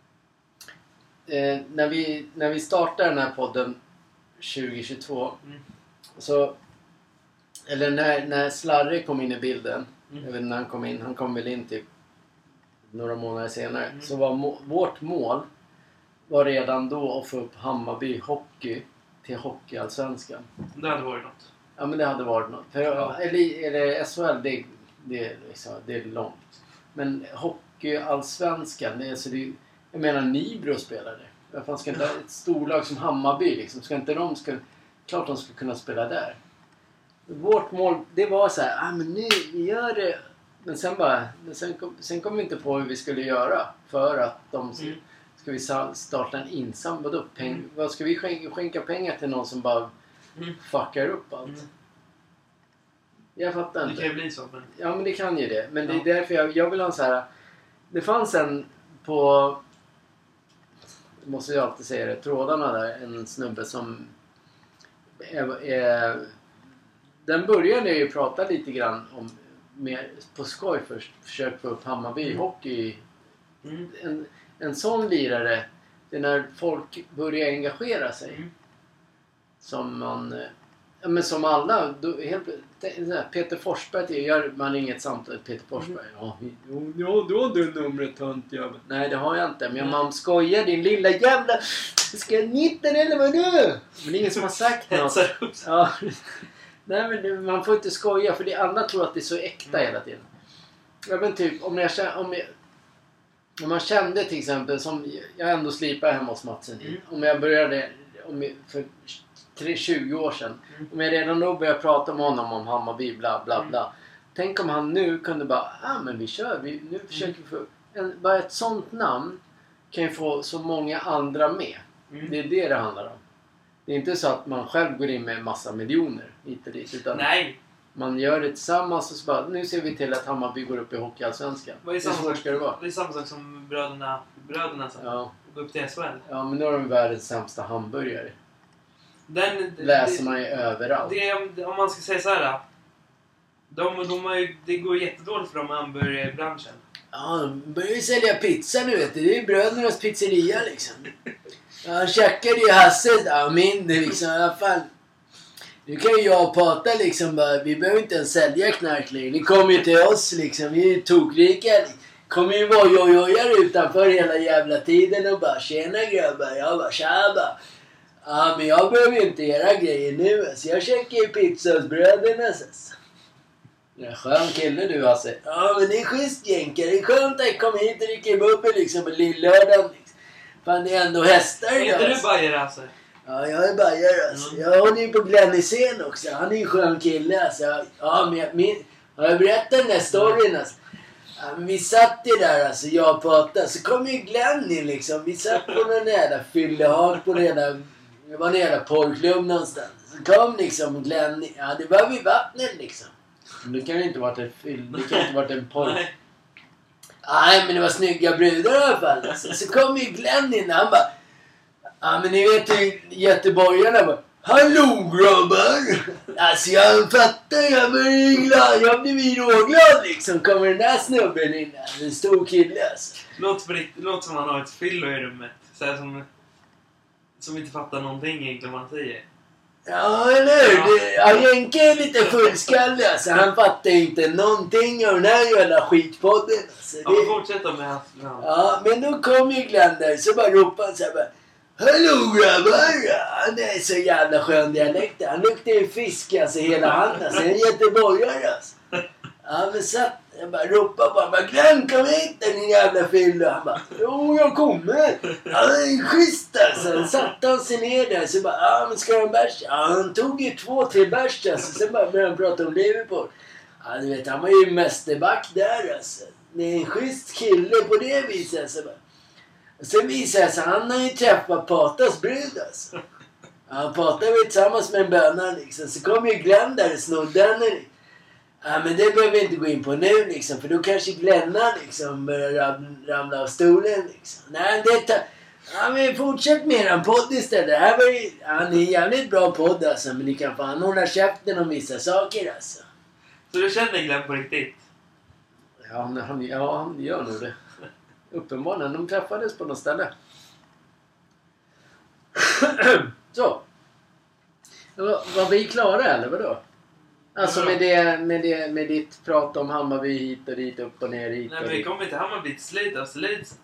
Eh, när, vi, när vi startade den här podden tjugohundratjugotvå mm. så... Eller när, när Slarre kom in i bilden. Mm. Jag vet inte när han kom in. Han kom väl in typ några månader senare. Mm. Så var må, vårt mål var redan då att få upp Hammarby hockey till hockeyallsvenskan. Det hade varit något. Ja men det hade varit något. För, ja. Eller, eller S H L det, det, är liksom, det är långt. Men hockeyallsvenskan, det är så det, jag menar Nybro spelade. Varför ska inte ett storlag som Hammarby liksom, ska inte de ska, klart de ska kunna spela där. Vårt mål, det var så här, ah men nu vi gör det. Men sen bara, men sen kom, sen kom vi inte på hur vi skulle göra för att de mm. ska vi starta en insamling. Vadå, peng, mm. vad ska vi skänka, skänka pengar till någon som bara mm. fuckar upp allt? Mm. Jag fattar inte. Det kan ju bli så. Men... Ja men det kan ju det. Men ja. Det är därför jag, jag vill ha en så här. Det fanns en på, måste jag alltid säga det, trådarna där, en snubbe som är, är, den började ju prata lite grann om mer på skoj först, försök få upp Hammarby mm. hockey. Mm. En, en sån lirare, det är när folk börjar engagera sig. Mm. Som man, ja men som alla, då, helt, Peter Forsberg, gör man inget samtal Peter Forsberg. Mm. Ja, ja, då har du numret tönt jävel. Nej, det har jag inte. Men mm. man skojar din lilla jävla, ska jag nitten eller vad nu? Men det är ingen som har sagt något. Ja. Nej men man får inte skoja för det alla tror att det är så äkta mm. hela tiden. Ja men typ om jag om jag om man kände till exempel som jag ändå slipar hemma hos Matsen mm. om jag började om jag, för tjugo år sedan mm. om jag redan då började prata med honom om Hammarby bla bla bla. Mm. Tänk om han nu kunde bara ah men vi kör vi nu försöker vi få en, bara ett sånt namn kan ju få så många andra med. Mm. Det är det det handlar om. Det är inte så att man själv går in med en massa miljoner hit och dit, utan nej. Man gör det tillsammans och så bara, nu ser vi till att Hammarby går upp i hockeyallsvenskan. Vad är samma sak, ska det vara? Det är samma sak som bröderna, bröderna som ja. går upp till S H L. Ja, men nu är de världens sämsta hamburgare. Den, läser det, man ju överallt. Det är, om man ska säga så här. De, de har ju, det går jättedåligt för dem i hamburgerbranschen. Ja, de börjar ju sälja pizza nu vet du. Det är ju brödernas pizzeria liksom. Ja, checkade ju Hasse, ja min liksom, i alla fall. Nu kan ju jag prata liksom bara, vi behöver inte ens sälja knark längre. Ni kommer ju till oss liksom, vi är ju tokrika. Kommer ju vara jojojar utanför hela jävla tiden och bara, tjena grabbar, jag bara, tjaba. Ja, men jag behöver ju inte era grejer nu, alltså. Jag checkar ju pizza hos bröderna, alltså. Ja, skön kille du, alltså. Ja, men det är schysst jänkare, det är skönt att komma hit och dricka bubbel liksom på lillördagen. Liksom. Fan, det är ändå hästar. Är inte du bajare, alltså? Ja, jag är bajare, alltså. Mm. Jag håller ju på Glenn Hysén också. Han är ju en skön kille, alltså. Ja, men jag, min, har jag berättat den där storyn, alltså? Ja, men vi satt ju där, alltså, jag och pratade. Så kom ju Glenn in, liksom. Vi satt på någon jävla fyllehag på den jävla... Det var en jävla porrklubb någonstans. Så kom liksom Glenn... Ja, det var vid vattnet, liksom. Men det kan ju inte varit en fyll... Det kan inte varit en porr... Nej. Nej, men det var snygga brudar i alla fall. Alltså. Så kom ju Glenn in och han bara... Ja, men ni vet ju göteborgarna bara... Hallå grabbar! Alltså jag fattar, jag blir glad. Jag blir ju råglad liksom. Kommer den där snubben in. En stor kille alltså. Låt, låt som han har ett fyllo i rummet. Så här som... Som inte fattar någonting egentligen vad han säger. Ja, eller hur? Ja. Jenke är lite fullskallig alltså. Han fattar inte någonting av den här jävla skitpodden. Alltså, ja, men fortsätta med hans. Ja. Ja, men då kom ju Glenn där. Så bara ropade han så här bara... Hallå grabbar! Han är så jävla skön dialekt. Han luktar ju fisk alltså hela handen. Alltså, en göteborgare alltså. Ja, men satt... Jag bara ropade bara, bara Glenn, kom hit din jävla fylla. Han bara, jo jag kommer. Ja, det är schysst alltså. Så satte han sig ner där. Så bara, ja men ska du ha en bärs? Ja, han tog ju två, tre bärs alltså. Sen bara började han prata om Liverpool. Ja, du vet, han var ju mästerback där alltså. Det är en schysst kille på det viset alltså. Och sen visade sig, han har ju träffat Patas brud alltså. Han pratade vi tillsammans med en böna liksom. Så kom ju Glenn där och snodde henne. Ja, men det behöver vi inte gå in på nu liksom. För då kanske Glenna liksom ram, ramla av stolen liksom. Nej, det tar... Ja, men fortsätt med eran podd istället. Det här var ju... Ja, det är en jävligt bra podd alltså. Men ni kan fan hålla käften om vissa saker alltså. Så du känner Glenn på riktigt? Ja, han, han, ja, han gör nog det. Uppenbarligen. De träffades på något ställe. Så. Var, var vi klara eller vadå? Alltså med, det, med, det, med ditt prat om Hammarby hit och dit, upp och ner hit. Nej, men vi kommer inte Hammarby till slut av slut.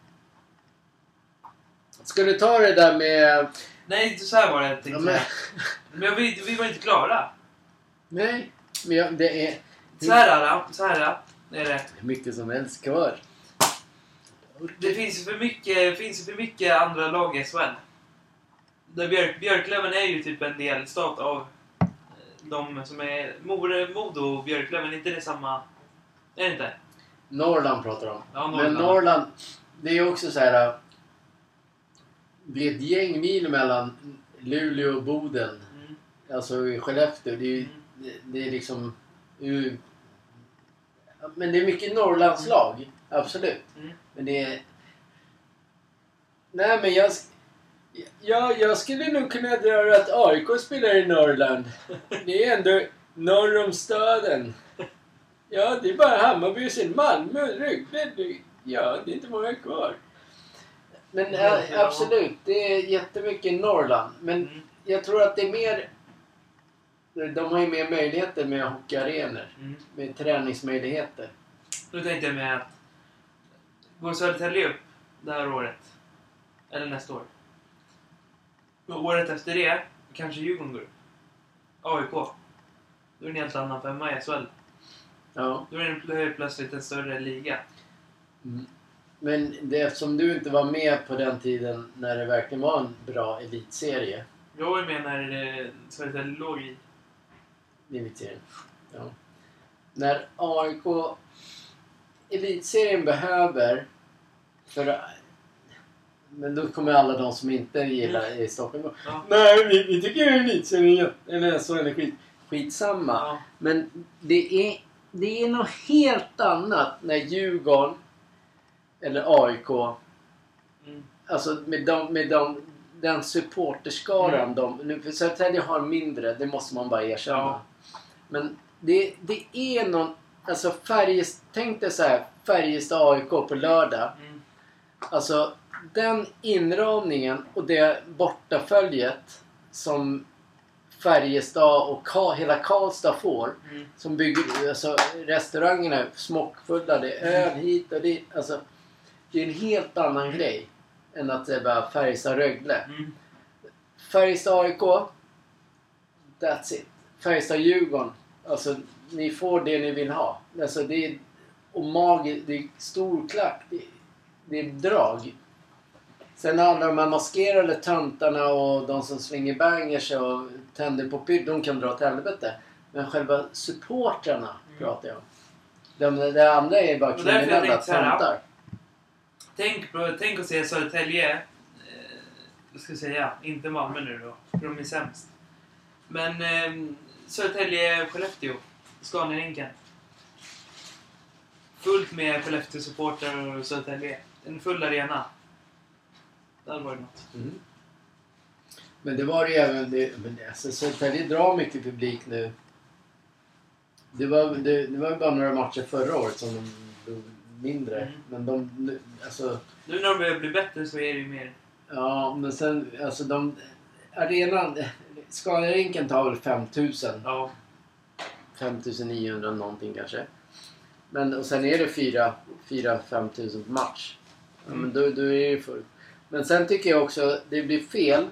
Ska du ta det där med... Nej, inte så här var det. Jag tänkte Ja, men... men jag, vi, vi var inte klara. Nej, men jag, det är... Så här då, så här då. Är det. Mycket som helst kvar. Det finns ju för mycket, finns ju för mycket andra lag i S H L. Där Björk, Björklöven är ju typ en delstat av de som är... More, Modo och Björklöven, inte det samma... Är det inte? Norrland pratar de om. Ja, Norrland. Men Norrland, det är också så här... Det är ett gäng mil mellan Luleå och Boden. Mm. Alltså i Skellefteå. Det är ju... Mm. Det, det är liksom... Ju, men det är mycket Norrlandslag. Absolut. Mm. Men det är... Nej, men jag... Ja, jag skulle nog kunna dra att A I K spelar i Norrland. Det är ändå norr om staden. Ja, det är bara Hammarby och sen Malmö, Rögle. Ja, det är inte många kvar. Men ja, absolut, det är jättemycket Norrland. Men Mm. jag tror att det är mer... De har ju mer möjligheter med hockeyarenor. Mm. Med träningsmöjligheter. Nu tänkte jag med att... Går Södertälje upp det här året? Eller nästa år? Och året efter det kanske Djurgården går upp. A I K. Då är det en helt annan femma i S H L. Ja. Då är det plö- plötsligt en större liga. Mm. Men det, eftersom du inte var med på den tiden när det verkligen var en bra elitserie. Jag är med när eh, Södertälje låg i. Elitserien. Ja. När A I K elitserien behöver för men då kommer alla de som inte gillar i Stockholm. Ja. Nej, vi, vi tycker elitserien eller så är det skit, skitsamma. Ja. Men det är det är något helt annat när Djurgården eller A I K Mm. alltså med de, med de den supporterskaran Mm. de nu för Södertälje har mindre, det måste man bara erkänna. Ja. Men det, det är någon alltså Färjestad, tänk dig så här Färjestad A I K på lördag. Mm. Alltså den inramningen och det bortaföljet som Färjestad och Ka- hela Karlstad får Mm. som bygger alltså restaurangerna är smockfulla, det är öl hit och dit, alltså det är en helt annan grej än att det är bara Färjestad Rögle. Mm. Färjestad A I K, that's it. Färjestad Djurgården, alltså ni får det ni vill ha. Alltså det är och magi, det är stor klack, det, det är drag. Sen alla de här maskerade töntarna och de som slänger bangers och tänder på pytt, de kan dra till helvete. Men själva supportrarna Mm. pratar jag om. De, det andra är bara Och därför jag kriminella tänkte så här, töntar. Tänk, på, tänk att se Södertälje. Eh, vad ska jag säga? Inte Malmö nu då. För de är sämst. Men eh, Södertälje-Skellefteå. Scaniarinken. Fullt med Skellefteå-supportrar och Södertälje. En full arena. Där var det något. Mm. Men det var det även... Det, men det, alltså, Södertälje drar mycket publik nu. Det var, det, det var bara några matcher förra året som de blev mindre. Mm. Men de... nu- Alltså, Nu när de börjar bli bättre så är det ju mer... ja, men sen... Alltså de... Arenan... Scaniarinken tar väl fem tusen. Ja. fem tusen niohundra någonting kanske. Men och sen är det fyra till fem tusen på match. Ja, Mm. men då, då är det ju fullt. Men sen tycker jag också det blir fel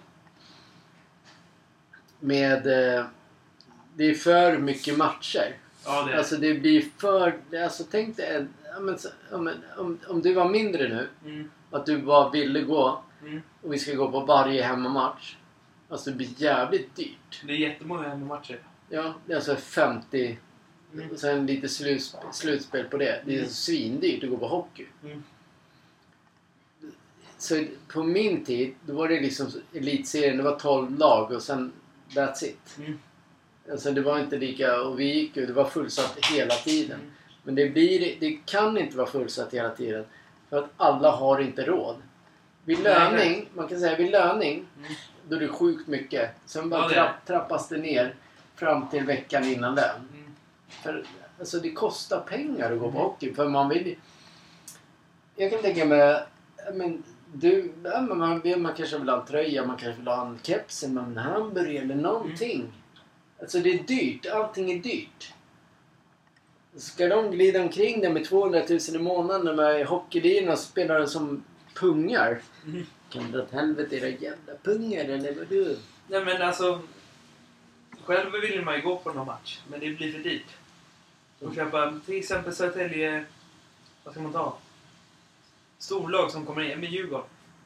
med eh, det är för mycket matcher. Ja, det är Alltså det blir för alltså tänk dig ja, men, så- ja, men, om, om du var mindre nu mm. att du bara ville gå Mm. och vi ska gå på varje hemmamatch. Alltså det blir jävligt dyrt. Det är jättemånga hemmamatcher. Ja, det är alltså femtio Mm. och sen lite slutspel, slutspel på det. Det är Mm. svindyrt att gå på hockey. Mm. så på min tid, då var det liksom elitserien, det var tolv lag och sen that's it. Mm. Alltså det var inte lika, och vi gick ju, det var fullsatt hela tiden. Mm. Men det blir, det kan inte vara fullsatt hela tiden. För att alla har inte råd. Vid löning, Nej, man kan säga vid löning, Mm. då är det sjukt mycket. Sen bara Ja, det är det. trapp, trappas det ner fram till veckan innan lön. Mm. För alltså det kostar pengar att gå på Mm. hockey. För man vill, jag kan tänka mig, men du, ja, men man, vill, man kanske vill ha en tröja, man kanske vill ha en keps, en hamburgare eller någonting. Mm. Alltså det är dyrt, allting är dyrt. Ska de glida omkring där med tvåhundratusen i månaden med hockeylirarna och spelar som pungar? Mm. Kan dra åt helvete era jävla pungar eller vad du? Nej men alltså, själv vill man ju gå på någon match, men det blir för dyrt. Och köpa till exempel Södertälje, vad ska man ta? Storlag som kommer in med Djurgården.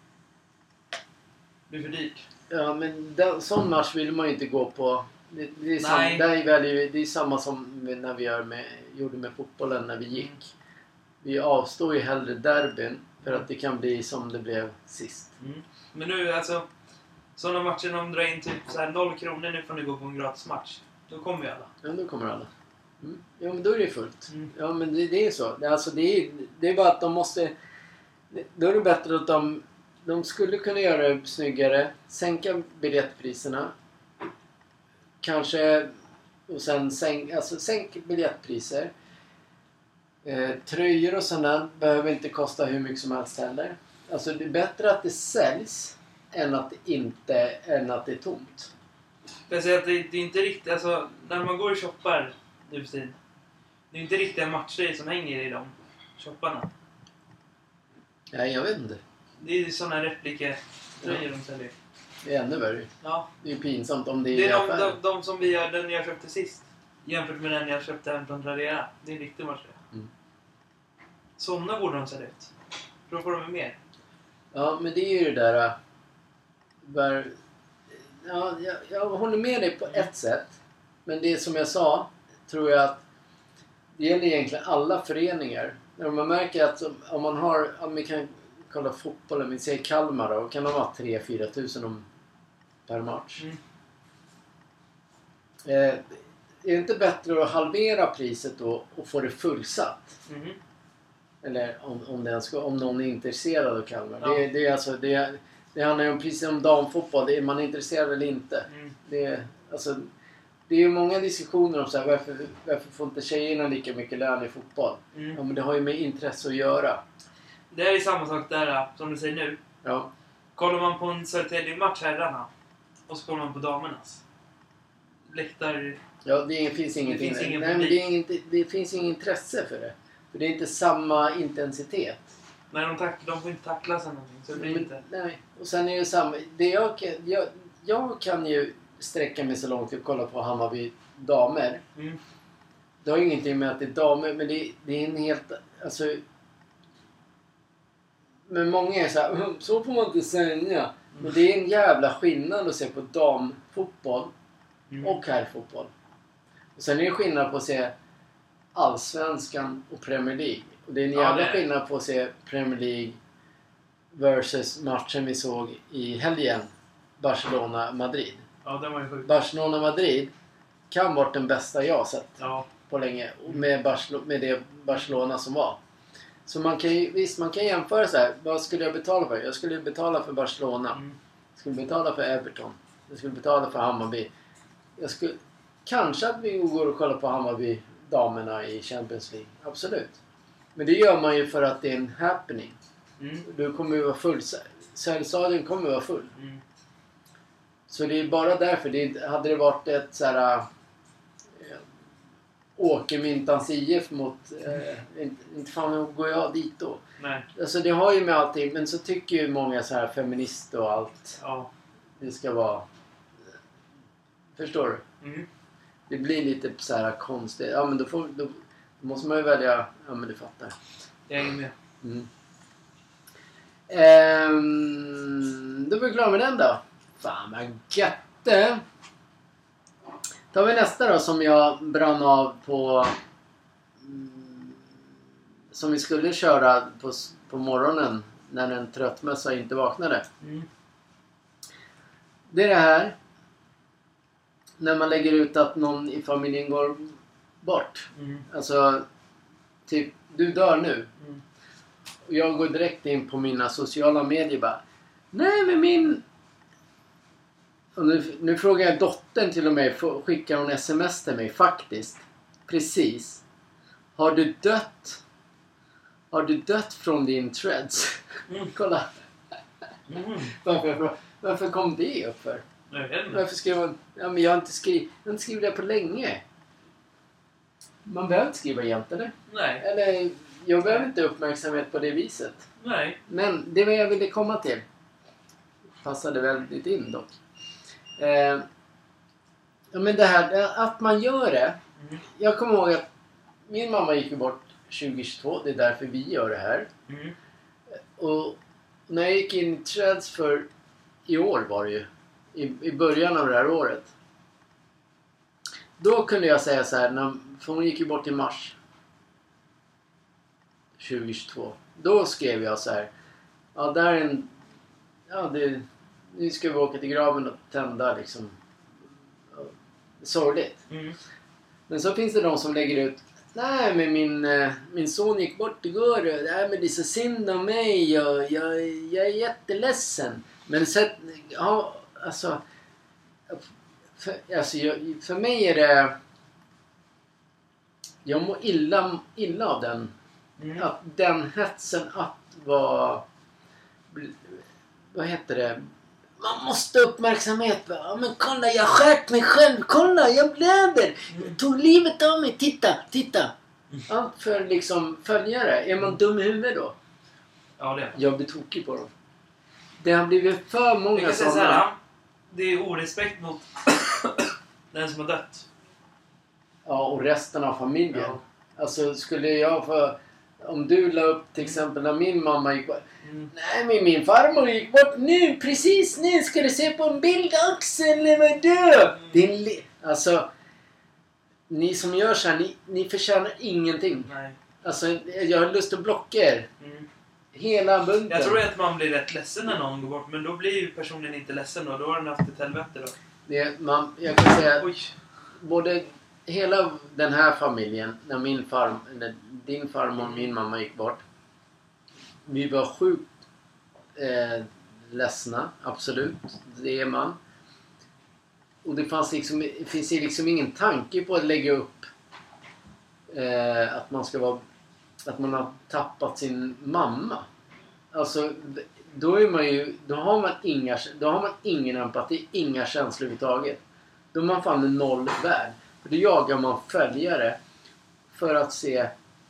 Det blir för dyrt. Ja, men den, sån match vill man ju inte gå på. Det, det, är, sam, Nej. det, är, väl, det är samma som när vi gör med, gjorde med fotbollen när vi gick. Vi avstår ju hellre derbyn för att det kan bli som det blev sist. Mm. Men nu alltså, sådana matcher de drar in typ så här noll kronor, nu får ni gå på en gratis match. Då kommer ju alla. Ja, då kommer alla. Mm. Ja, men då är det fullt. Mm. Ja, men det, det är så. Det, alltså, det, är, det är bara att de måste... Då är det bättre att de... De skulle kunna göra det snyggare. Sänka biljettpriserna. Kanske... Och sen sänk, alltså, sänk biljettpriser. Eh, tröjor och sådana behöver inte kosta hur mycket som helst heller. Alltså det är bättre att det säljs än att det inte än att det är tomt. Jag säger att det, det är inte riktigt, alltså när man går och shoppar nu för tiden, det är inte riktiga matcher som hänger i de shopparna. Nej, jag vet inte. Det är sådana repliketröjor de säljer. Det är ännu värre. Ja. Det är pinsamt om det är, Det i är de, affären. de, de som vi gör, den jag köpte sist. Jämfört med den jag köpte hem från Tradera. Det är en riktig match. Mm. Sådana borde de sälja ut. För då får de mer. Ja, men det är ju det där... äh, Var, ja, jag, jag håller med dig på ett sätt. Men det som jag sa, tror jag att det gäller egentligen alla föreningar. När man märker att om man har, om vi kan kolla fotbollen, vi säger Kalmar då, kan de ha tre till fyra tusen om, per match. Mm. Eh, är det inte bättre att halvera priset då och få det fullsatt? Mhm. Eller om, om, den ska, om någon är intresserad av Kalmar. Ja. Det, det, är alltså, det, det handlar ju om precis om damfotboll. Det är man intresserad eller inte. Mm. Det, alltså, det är ju många diskussioner om så här, varför, varför får inte tjejerna lika mycket lön i fotboll? Mm. Ja, men det har ju med intresse att göra. Det är ju samma sak där som du säger nu. Ja. Kollar man på en Södertälje-match herrarna och så kollar man på damernas. Läktar... Ja, det finns ingenting. finns ingen Nej, men publik. det, är inte, det finns ingen intresse för det. För det är inte samma intensitet. När de, tack, de får inte tacklas eller någonting. Så det blir Men, inte... nej. Och sen är det samma. Det jag, kan- jag, jag kan ju sträcka mig så långt och kolla på Hammarby damer. Mm. Det har ju ingenting med att det är damer, men det, det är en helt... Alltså, men många är så här, "Mm, så får man inte säga." Men det är en jävla skillnad att se på damfotboll Mm. och herrfotboll. Och sen är det skillnad på att se Allsvenskan och Premier League. Och det är en Ja, jävla det är det. skillnad på att se Premier League versus matchen vi såg i helgen. Barcelona-Madrid. Ja, den var ju sjuk. Barcelona-Madrid kan vara den bästa jag har sett Ja. på länge. Och med, Barcelo- med det Barcelona som var. Så man kan ju, visst, man kan jämföra så här. Vad skulle jag betala för? Jag skulle betala för Barcelona. Mm. Jag skulle betala för Everton. Jag skulle betala för Hammarby. Jag skulle... Kanske att vi går och kollar på Hammarby damerna i Champions League. Absolut. Men det gör man ju för att det är en happening. Mm. Du kommer ju vara full. Söderstadion kommer ju vara full. Mm. Så det är bara därför. Det är, inte- hade det varit ett så här... Äh, Åkermintans I F mot... Äh, inte, inte fan går jag dit då. Nej. Alltså det har ju med allting. Men så tycker ju många så här feminister och allt. Ja. Det ska vara... Förstår du? Mm. Det blir lite så här konstigt. Ja, men då, får, då, då måste man ju välja... Ja, men du fattar. Jag hänger med. Mm. Ehm, då är vi klara med den då. Fan vad gött. Då har vi nästa då som jag brann av på... Mm, som vi skulle köra på, på morgonen när en tröttmössa inte vaknade. Mm. Det är det här. När man lägger ut att någon i familjen går bort. Mm. Alltså, typ, du dör nu. Mm. Och jag går direkt in på mina sociala medier bara. Nej, men min... Och nu, nu frågar jag dottern till och med. Skickar hon sms till mig faktiskt. Precis. Har du dött? Har du dött från din threads? Mm. Kolla. Mm. Varför, varför kom det upp för? Jag vet inte. Varför skrev man... Ja, men jag har inte skrivit... Jag har inte skrivit det på länge. Man behöver inte skriva jämt, eller? Nej. Eller... Jag behöver inte uppmärksamhet på det viset. Nej. Men det var jag ville komma till. Passade väldigt in dock. Eh, ja, men det här att man gör det. Mm. Jag kommer ihåg att min mamma gick ju bort tjugohundratjugotvå. Det är därför vi gör det här. Mm. Och när jag gick in i threads för i år var det ju. I, i början av det här året. Då kunde jag säga så här. När, för hon gick ju bort i mars tjugohundratjugotvå. Då skrev jag så här. Ja, där är en... Ja, det... Nu ska vi åka till graven och tända liksom. Ja, sorgligt. Mm. Men så finns det de som lägger ut. Nej, men min, min son gick bort igår. Nej, men det är så synd om mig. Jag, jag, jag är jätteledsen. Men så... Ja, alltså... För, alltså jag, för mig är det... Jag mår illa, illa av den. Mm. Att den hetsen att vara... Vad heter det? Man måste uppmärksamhet. Ja, men kolla, jag skärt mig själv. Kolla, jag blöder. Jag tog livet av mig. Titta, titta. Allt för liksom följare. Är man dum i huvudet då? Ja, det är. Jag blir tokig på dem. Det har blivit för Jag många kan säga så sådana. här. Det är orespekt mot den som har dött. Ja, och resten av familjen. Ja. Alltså, skulle jag få... Om du la upp till exempel när min mamma gick bort. Mm. Nej, men min farmor gick bort nu. Precis nu ska du se på en bild. Axel, vad dö. Din li- alltså, ni som gör så här, ni, ni förtjänar ingenting. Nej. Alltså, jag har lust att blocka er. Mm. Hela bunten. Jag tror att man blir rätt ledsen när någon går bort. Men då blir ju personen inte ledsen då. Då har den haft ett helvete då. Det, man, jag kan säga Oj. både hela den här familjen, när min farm, när din farmor och min mamma gick bort. Vi var sjukt eh, ledsna, absolut. Det är man. Och det fanns liksom, det finns liksom ingen tanke på att lägga upp eh, att man ska vara, att man har tappat sin mamma. Alltså, då är man ju, då har man inga, då har man ingen empati, inga känslor överhuvudtaget. Då är man fan en noll värd. För då jagar man följare för att se,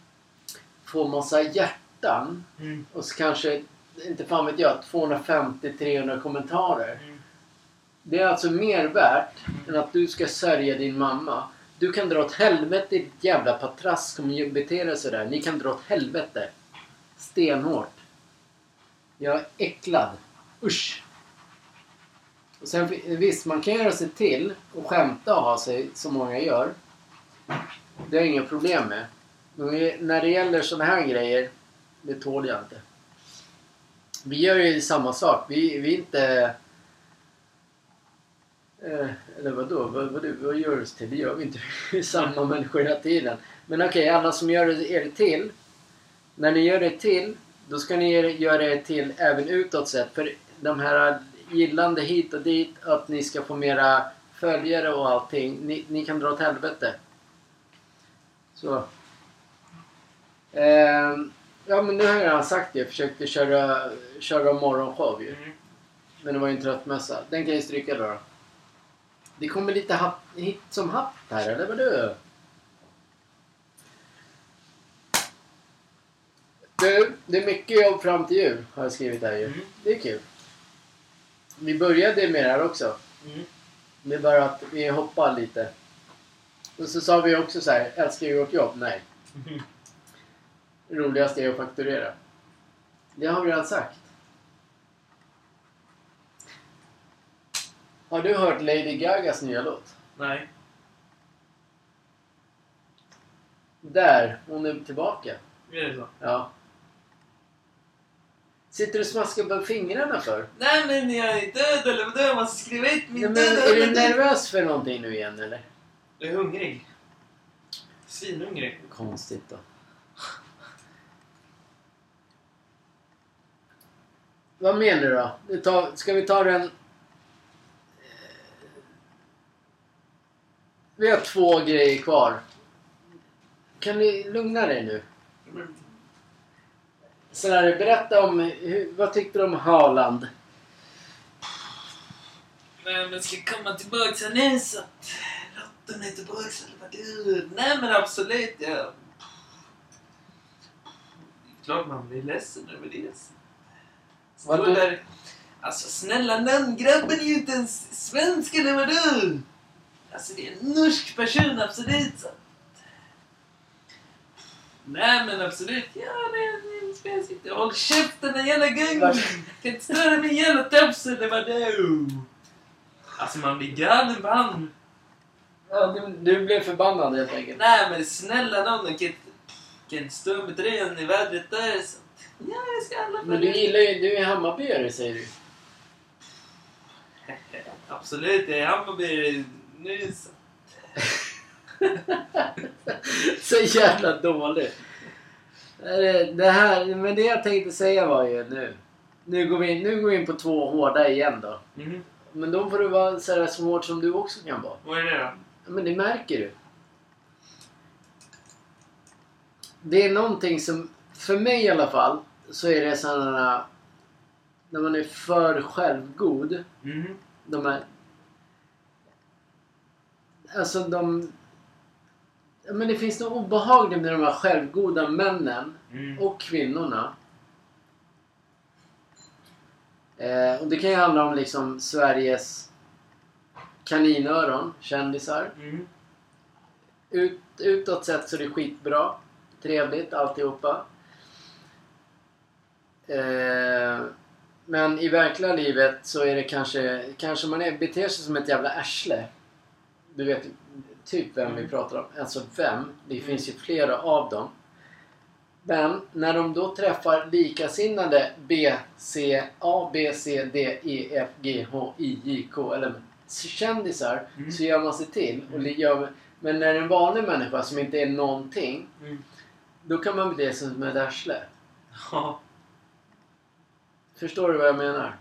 få massa hjärtan. Mm. Och så kanske, inte fan vet jag, tvåhundrafemtio till trehundra kommentarer. Mm. Det är alltså mer värt än att du ska sörja din mamma. Du kan dra åt helvete, ditt jävla patrask som beter dig sådär. Ni kan dra åt helvete. Stenhårt. Jag är äcklad. Usch. Och sen, visst, man kan göra sig till och skämta och ha sig som många gör. Det har jag inga problem med. Men när det gäller såna här grejer, det tål jag inte. Vi gör ju samma sak. Vi, vi inte... Eh, eller vadå? Vad, vad, vad gör det till? Det gör vi inte. Vi är samma människor hela tiden. Men okej, okay, alla som gör det, er till. När ni gör det till, då ska ni göra det till även utåt sett. För de här gillande hit och dit, att ni ska få mera följare och allting. Ni, ni kan dra åt helvete. Så. Eh, ja, men nu har jag redan sagt det. Jag försökte köra, köra morgonshow ju. Mm. Men det var ju en trött mössa. Den kan jag stryka då. Det kommer lite hatt, hit som hatt här, eller vad du? Du, det är mycket jobb fram till jul, har jag skrivit här ju. Mm. Det är kul. Vi började med det här också. Mm. Det är bara att vi hoppar lite. Och så sa vi också så här, älskar du vårt jobb? Nej. Mm. Det roligaste är att fakturera. Det har vi redan sagt. Har du hört Lady Gagas nya låt? Nej. Där, hon är tillbaka. Är det så? Ja. Sitter du och smaskar på fingrarna för? Nej men jag är död eller vadå? Jag måste skriva ut min Nej, men död. är du nervös för någonting nu igen eller? Jag är hungrig. Svinhungrig. Konstigt då. Vad menar du då? Du tar, ska vi ta den... Vi har två grejer kvar. Kan du lugna dig nu? Så där, berätta om... Hur, vad tyckte du om Haaland? Nej men ska komma tillbaka nu så att Lotten är tillbaka eller vad du... Nej men absolut, ja. Det är klart man blir ledsen över det. Vad Står du- där... Alltså snälla namn, grabben är ju inte ens svensk eller vad du? Alltså det är en norsk person, absolut. Så. Nej men absolut, ja det är en svensk. Håll käften en jävla gång. Vars- Kan inte störa min jävla tafs eller vad du? Alltså man blir galen på han. Ja, du, du blev förbannad helt enkelt. Nej men snälla någon kan inte, kan inte stå med tröjan i vädret där. Så. Ja jag ska alla Men du gillar ju... Du är Hammarbyare säger du. Absolut, jag är Hammarby nu så. Så jävla dåligt. Det det här, men det jag tänkte säga var ju nu. Nu går vi in, nu går vi in på två hårda igen då. Mhm. Men då får du vara så där så hård som du också kan vara. Vad är det då? Ja, men det märker du. Det är någonting som, för mig i alla fall, så är det sådana när man är för självgod. Mhm. De är... Alltså de... Ja, men det finns något obehagligt med de här självgoda männen Mm. och kvinnorna. Eh, och det kan ju handla om liksom Sveriges kaninöron, kändisar. Mm. Ut, utåt sett så är det skitbra. Trevligt, alltihopa. Eh, men i verkliga livet så är det kanske... Kanske man är, beter sig som ett jävla arsle. Du vet typ vem vi pratar om. Alltså vem? Det finns ju flera av dem. Men när de då träffar likasinnade B, C, A, B, C, D, E, F, G, H, I, J, K eller kändisar Mm. så gör man sig till. Och gör, men när en vanlig människa som inte är någonting Mm. då kan man bli det som ett arsle. Ja. Förstår du vad jag menar?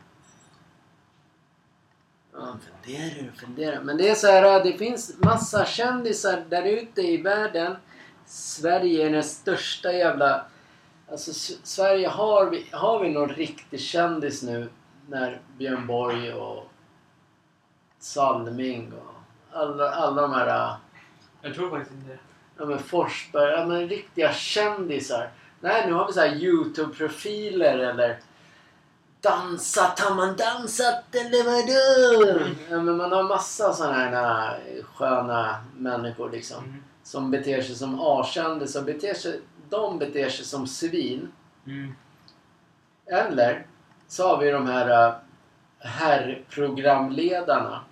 Ja, funderar och funderar. Men det är så här, det finns massa kändisar där ute i världen. Sverige är den största jävla... Alltså S- Sverige har vi, har vi någon riktig kändis nu när Björn Borg och Salming och alla, alla de här... Jag tror faktiskt inte det. Ja men Forsberg, ja men riktiga kändisar. Nej, nu har vi så här YouTube-profiler eller dansat, har man dansat eller vadå? Mm. Ja, men man har massa sådana här sköna människor liksom. Mm. Som beter sig som A-kändisar. Beter sig, de beter sig som svin. Mm. Eller så har vi de här uh, herrprogramledarna.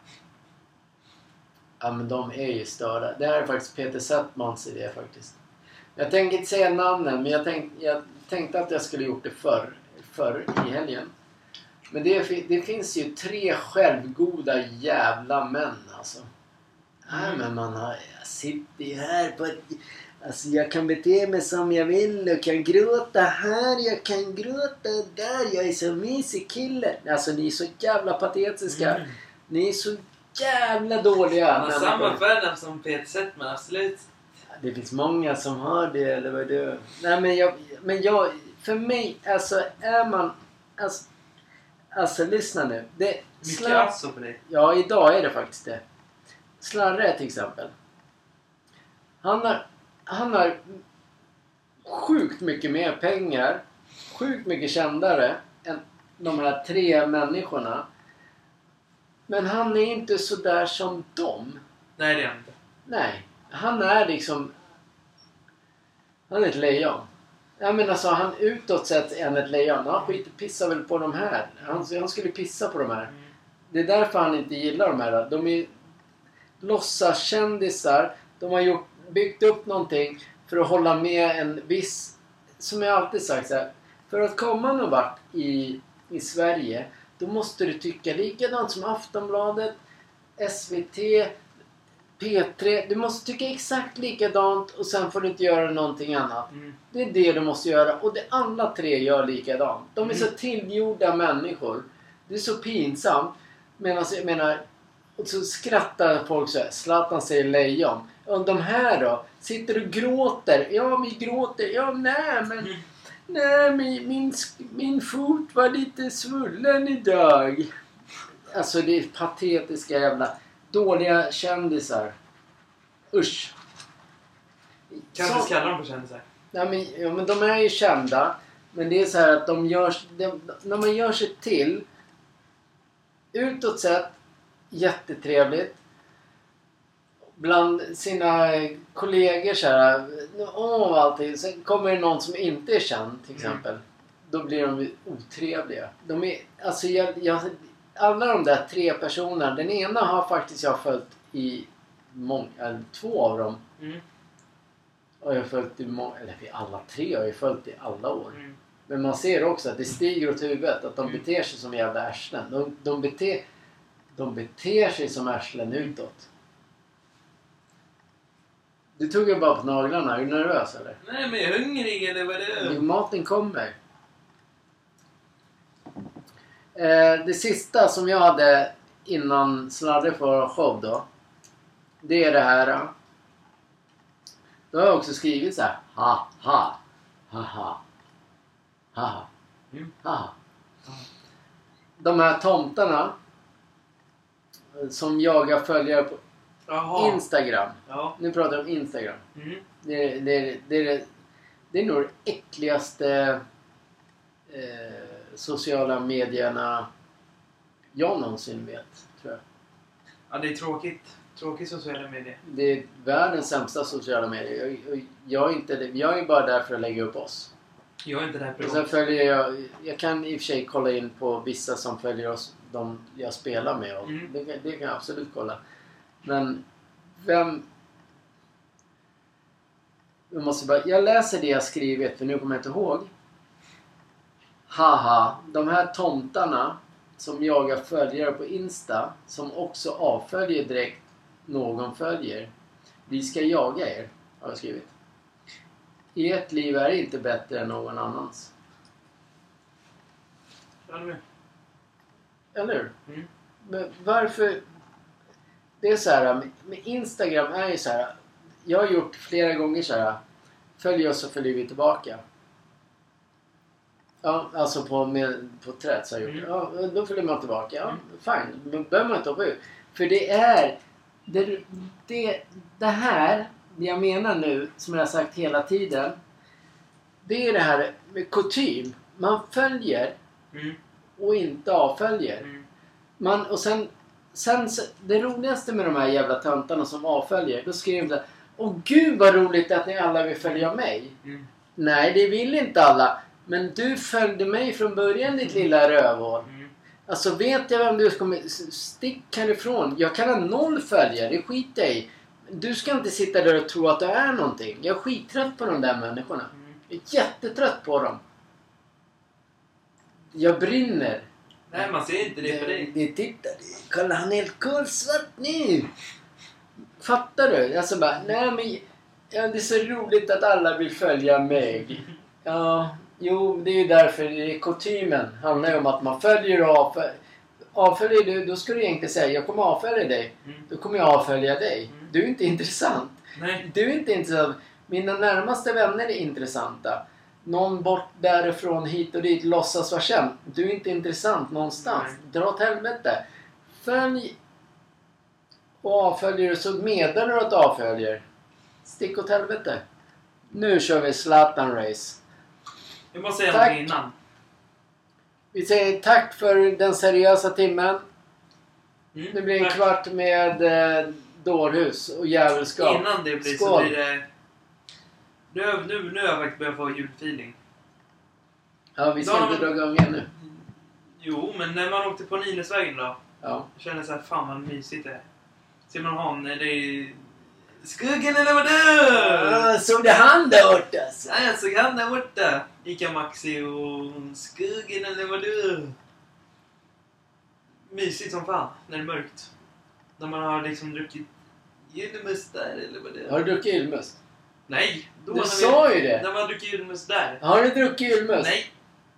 Ja men de är ju störda. Det här är faktiskt Peter Settmans idé faktiskt. Jag tänker inte säga namnen men jag, tänk, jag tänkte att jag skulle gjort det förr, förr i helgen. Men det, det finns ju tre självgoda jävla män alltså. Nej men man har, jag sitter ju här på ett, alltså jag kan bete mig som jag vill. Jag kan gråta här, jag kan gråta där. Jag är så mysig kille. Alltså ni är så jävla patetiska. Mm. Ni är så jävla dåliga. Han har människor. samma förnamn som Peter Settman, absolut. Det finns många som har det eller vad det är. Nej men jag, men jag, för mig, alltså är man, alltså, alltså lyssna nu. Det, Mycket slar- alltså på dig. Ja, idag är det faktiskt det. Slarre till exempel. Han har, han har sjukt mycket mer pengar, sjukt mycket kändare än de här tre människorna. Men han är inte så där som dem. Nej det är han inte. Nej, han är liksom... Han är ett lejon. Jag menar så, han utåt sett är han ett lejon. Han skiter pissar väl på de här. Han, han skulle pissa på de här. Mm. Det är därför han inte gillar de här. De är låtsaskändisar. De har gjort, byggt upp någonting för att hålla med en viss... Som jag alltid sagt så här, För att komma någon vart i, i Sverige, då måste du tycka likadant som Aftonbladet, S V T, P tre. Du måste tycka exakt likadant och sen får du inte göra någonting annat. Mm. Det är det du måste göra. Och det alla tre gör likadant. De är Mm. så tillgjorda människor. Det är så pinsamt. Medan jag menar... Och så skrattar folk så här. Zlatan säger lejon. Och de här då? Sitter och gråter. Ja, vi gråter. Ja, nej men... Mm. Nej, min, min, min fot var lite svullen idag. Alltså det är patetiska jävla... Dåliga kändisar. Usch. Kanske Så- ska kalla dem för kändisar. Ja men, ja, men de är ju kända. Men det är så här att de gör... De, när man gör sig till... Utåt sett... Jättetrevligt. Bland sina kollegor så här... Åh, allting. Sen kommer det någon som inte är känd till exempel. Mm. Då blir de ju otrevliga. De är... Alltså jag... jag alla de där tre personerna. Den ena har faktiskt jag följt i... Många, eller två av dem. Mm. Och jag har följt i må- eller alla tre har jag följt i alla år. Mm. Men man ser också att det stiger åt huvudet. Att de Mm. beter sig som jävla ärslen. De, de, beter, de beter sig som ärslen utåt. Du tog ju bara på naglarna. Är du nervös eller? Nej, men jag är hungrig eller vad det är. Maten kommer. Eh, det sista som jag hade innan Sladre för show då. Det är det här. Då har jag också skrivit så här. Ha, ha, ha, ha, ha, Mm. ha. De här tomtarna som jagar följare på Jaha. Instagram. Ja. Nu pratar jag om Instagram. Mm. Det är, det är, det är, det är nog det äckligaste eh, sociala medierna jag någonsin vet, tror jag. Ja, det är tråkigt. Tråkigt sociala medier. Det är världens sämsta sociala medier. Jag, jag, jag, är inte, jag är bara där för att lägga upp oss. Jag är inte där Och på sen följer jag, jag kan i och för sig kolla in på vissa som följer oss, de jag spelar med. Och Mm. det, det kan jag absolut kolla. Men vem... Jag måste bara, jag läser det jag skrivit för nu kommer jag inte ihåg. Haha, de här tomtarna som jagar följare på Insta som också avföljer direkt någon följer. Vi ska jaga er, har jag skrivit. Ert liv är inte bättre än någon annans. Ja, nu. Eller hur? Mm. Men varför... Det är så här, med- med Instagram är ju så här. Jag har gjort flera gånger så här. Följ oss så följer vi tillbaka. Ja, alltså på, med, på träd så har jag gjort. Mm. Ja, då följer man tillbaka. Ja, Mm. fine. Men behöver man inte hoppa ut. För det är... Det, det, det här, det jag menar nu, som jag har sagt hela tiden. Det är det här med kutym. Man följer Mm. och inte avföljer. Mm. Man, och sen, sen, det roligaste med de här jävla töntarna som avföljer, då skrev de: åh gud vad roligt att ni alla vill följa mig. Mm. Nej, det vill inte alla. Men du följde mig från början, ditt lilla rövhål. Mm. Alltså vet jag vem du kommer... Stick härifrån. Jag kan ha noll följare, det skiter jag i. Du ska inte sitta där och tro att du är någonting. Jag är skittrött på de där människorna. Mm. Jag är jättetrött på dem. Jag brinner. Nej, man ser inte det på dig. Det, titta, det, kolla han är helt kolsvart nu. Fattar du? Alltså bara, nej men ja, det är så roligt att alla vill följa mig. Ja, jo det är ju därför det är kutymen. Handlar ju om att man följer och avföljer. Avföljer du, då ska du egentligen säga jag kommer avfölja dig. Mm. Då kommer jag avfölja dig. Mm. Du är inte intressant. Nej. Du är inte intressant. Mina närmaste vänner är intressanta. Någon bort därifrån hit och dit låtsas vara känd. Du är inte intressant någonstans. Nej. Dra åt helvete. Följ och avföljer så meddelar du att du avföljer. Stick åt helvete. Nu kör vi Zlatan Race. Jag måste säga Tack. någonting innan. Vi säger tack för den seriösa timmen. Mm. Nu blir en Tack. kvart med eh, dårhus och jävelskap. Innan det blir Skål. så blir det... Nu, nu, nu har jag faktiskt börjat få julfeeling. Ja, vi ska Då har inte man- dra igång ännu. Jo, men när man åkte på Nynäsvägen då. Ja. Jag kände så här, fan vad mysigt det är. Ser man han, det är Skuggen eller vad du? Ah, såg det han där borta alltså? Ja, jag såg han där borta. Ica Maxi och skuggen eller vad du? Mysigt som fan när det är mörkt. När man har liksom druckit julmust där eller vad det är. Har du druckit julmust? Nej. Då Du när sa vi, ju det. När man druckit julmust där. Har du druckit julmust? Nej.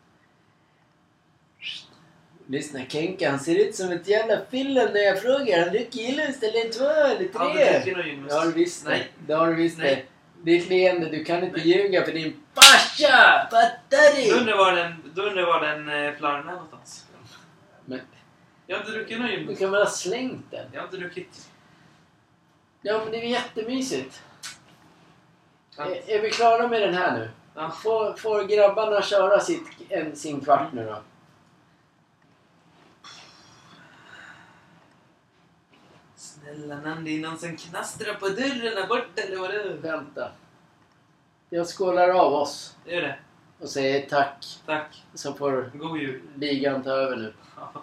Lyssna Kenka, han ser ut som ett jävla fillen när jag frågar. Han dricker julmust eller två eller Har du tre? druckit någon julmust? Det har du visst det. Nej. Det har du visst det. Nej. Ditt leende, du kan inte Nej. ljuga för din farsa! Fattar Då du? undrar var den, då undrar var den eh, flarran är någonstans. Men Jag har inte druckit någon du julmust. kan väl ha slängt den? Jag har inte druckit. Ja, men det är jättemysigt. Ja. Är, är vi klara med den här nu? Ja. Får, får grabbarna köra sitt, en, sin kvart nu då? Snälla Nandi, någon som knastrar på dörren där borta eller vad det är? Vänta. Jag skålar av oss Det är det. och säger tack. Tack. Så får God jul. ligan ta över nu. Ja.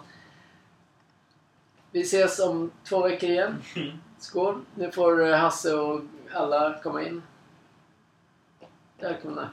Vi ses om två veckor igen. Skål. Nu får eh, Hasse och alla komma in. Välkomna.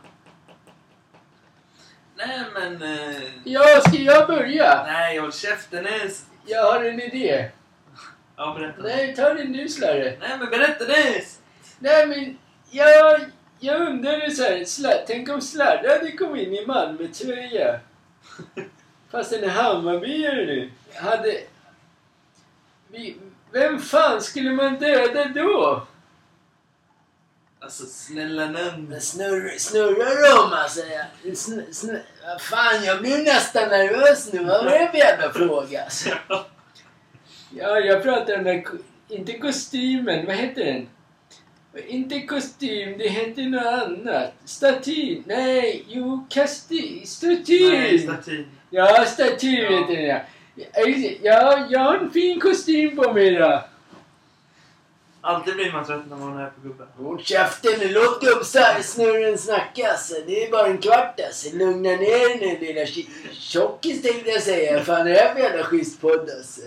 Nej men... Eh, Ja, ska jag börja? nej, håll käften Nils. Jag har en idé. Ja, berätta. Nej, ta din nu Slarre. Nej men berätta Nils. Nej, men jag, jag undrar så här. Slar, tänk om Slarre hade kommit in i Malmö-tröja. Fast den är Hammarbyare nu. Hade... Vi, vem fan skulle man döda då? Alltså snälla Nandi. Snurr, snurrar de alltså? Sn, sn, fan, jag blir nästan nervös nu. Vad var det för jävla fråga? Alltså? Ja, jag pratar om den där... Inte kostymen, vad heter den? Inte kostym, det heter något annat. Staty, nej, jo, kasti, staty. Nej, statyn. Ja, staty Ja. heter den, ja. Ja, jag har en fin kostym på mig då. Alltid blir man trött när man är på gubben. Håll käften nu, låt gubbsnurren snacka alltså. Det är bara en kvart alltså. Lugna ner dig nu lilla tj- tjockis tänkte jag säga. Fan, det här är för jävla schysst podd alltså.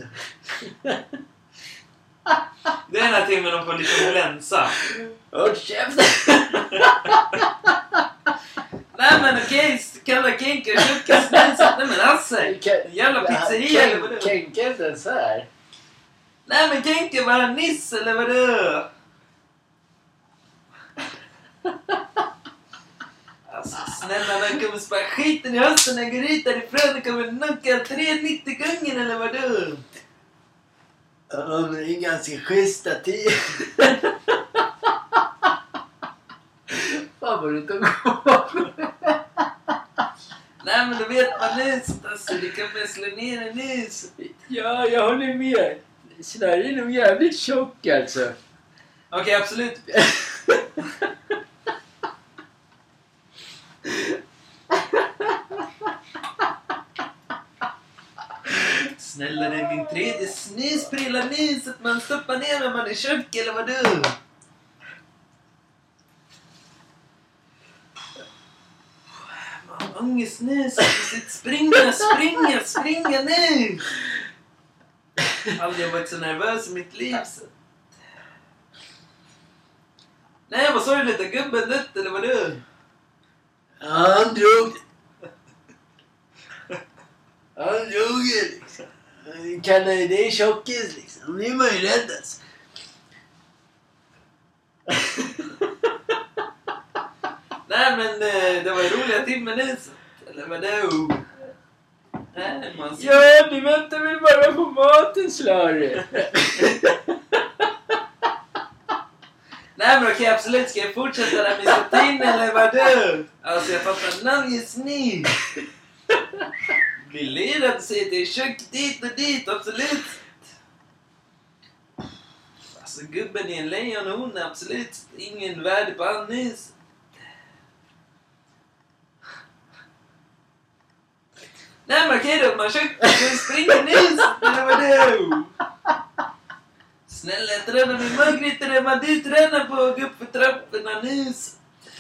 Det är den här timmen de får lite glänsa. Håll käften. Nej men okej, kalla Kenka tjockis Nils. Nej men Hasse. Jävla pizzeria eller vad det är. Kenka är inte ens här. Nej men Kenka var en Nisse eller vad det är. Alltså snälla den kommer spara skiten i hösten när jag går ut därifrån och kommer nucka tre nittio gånger eller vad det är. Ja, men det är ganska schysst staty. Fan vad du tog på. Nej men då vet man nyss. Alltså det kan man slå ner en nyss. Ja, jag håller med. Sverige är nog jävligt tjock alltså. Okej absolut. Snälla det är min tredje snusprilla nys att man stoppar ner när man är tjock eller vad du? Unge snus, springa, springa, springa nu! Aldrig varit så nervös i mitt liv så. Nej vad sa du lite gubben dött eller vad du? Ja, han drog Han drog det liksom. Han kallar ju det tjockis liksom. Nu är man ju rädd alltså. Nej men eh, det var ju roliga timmen nu så. Eller vadå? Nej man ser... Ja, du väntar väl bara på maten, Slarre. Nej men okej absolut, ska jag fortsätta där med statyn eller vadå? Alltså jag fattar namn just nu. Blir lirad och säger att det är tjock dit och dit, absolut. Alltså gubben är en lejon och hon är absolut ingen värde på Annis. Nej men okej då, man tjock, man springer nyss. Eller vadå? Snälla jag tränar med Margret eller vad du tränar på att gå upp för trapporna nyss.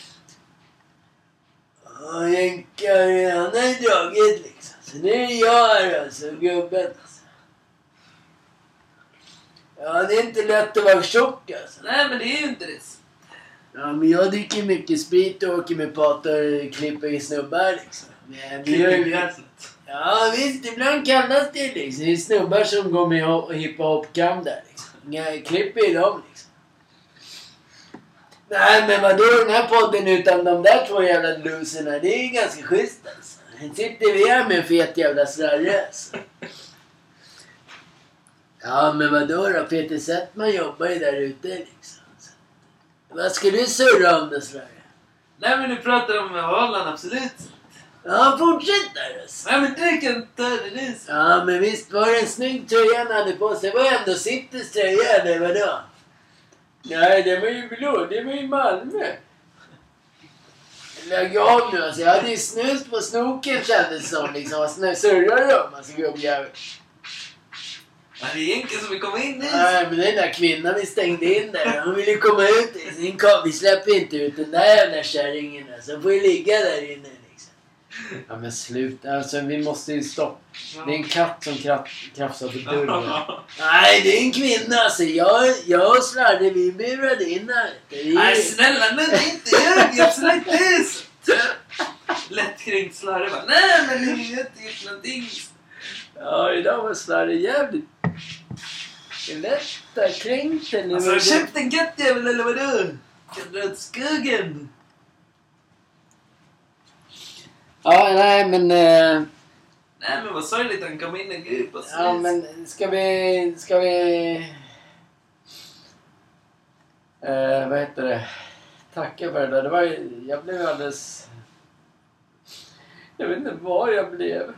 Ja, Jenka, han har ju dragit liksom. Så nu är det jag här alltså, gubben. Ja, det är inte lätt att vara tjock alltså. Nej, men det är ju inte det. Ja, men jag dricker mycket sprit och åker med pater och klipper i snubbar liksom. Men vi Klipper gör i ju... gräset. Ja, visst. Ibland kallas det liksom. Det är snubbar som går med och hiphop-kam där liksom. Jag klipper i dem liksom. Nej, men vadå den här podden utan de där två jävla loserna? Det är ju ganska schysst alltså. Här sitter vi här med en fet jävla slarre alltså. Ja, men vadå då? Peter Settman jobbar ju där ute liksom. Vad ska du surra om det slarre? Nej, men du pratar om Holland, absolut. Ja, fortsätt där alltså. Nej, men du kan ta det nu. Ja, men visst var det en snygg tröja han hade på sig. Det var ändå Citys tröja, eller vadå? Nej, det var ju blå. Det var ju Malmö. Lägg av nu alltså. Jag hade ju snus på snoken kändes som liksom. Vad snö surrar du om alltså, gubbjävel? Ja, det är Enke som vill komma in nu. Nej, men den där kvinnan vi stängde in där. Hon ville komma ut. Vi släpper inte ut den där jävla kärringen alltså. Hon får ju ligga där inne. Ja, men sluta. Alltså, vi måste ju stoppa. Det är en katt som kraf- krafsar på dörren. Nej, det är en kvinna. Alltså, jag, jag och Slarre, vi burade in här. Vi... Nej, snälla, nu är det inte jag. Jag släpp det. Lättkränkt Slarre bara, nej, men det är inte gjort någonting. Ja, idag var Slarre jävligt... Lättarkränkt eller... Alltså, har köpt en kattjävel eller vadå? Kan dra åt skogen. Ja, nej, men... Eh... Nej, men vad sorgligt han kom in en grupp och så. Ja, men ska vi... Ska vi... Eh, vad heter det? Tacka för det där. Det var ju... Jag blev alldeles... Jag vet inte vad jag blev.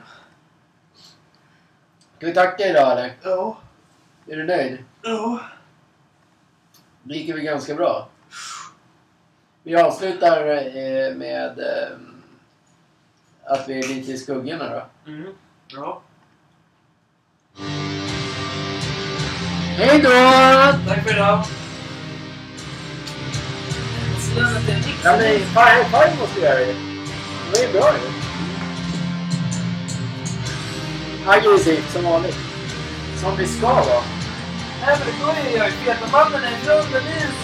Ska vi tacka idag, eller? Ja. Är du nöjd? Ja. Det gick väl ganska bra. Vi avslutar eh, med... Eh, att vi är lite i skuggorna då. Mm. Ja. Hej då! Tack för idag. Slöna till en Ja, men fan, fan måste vi göra det. Det var ju bra ju. Aggressivt som vanligt. Som vi ska vara. Nej, men det går ju. Jag är feta mannen i grunden nu.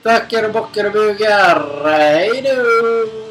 Böcker och bockar och bugar. Hej då!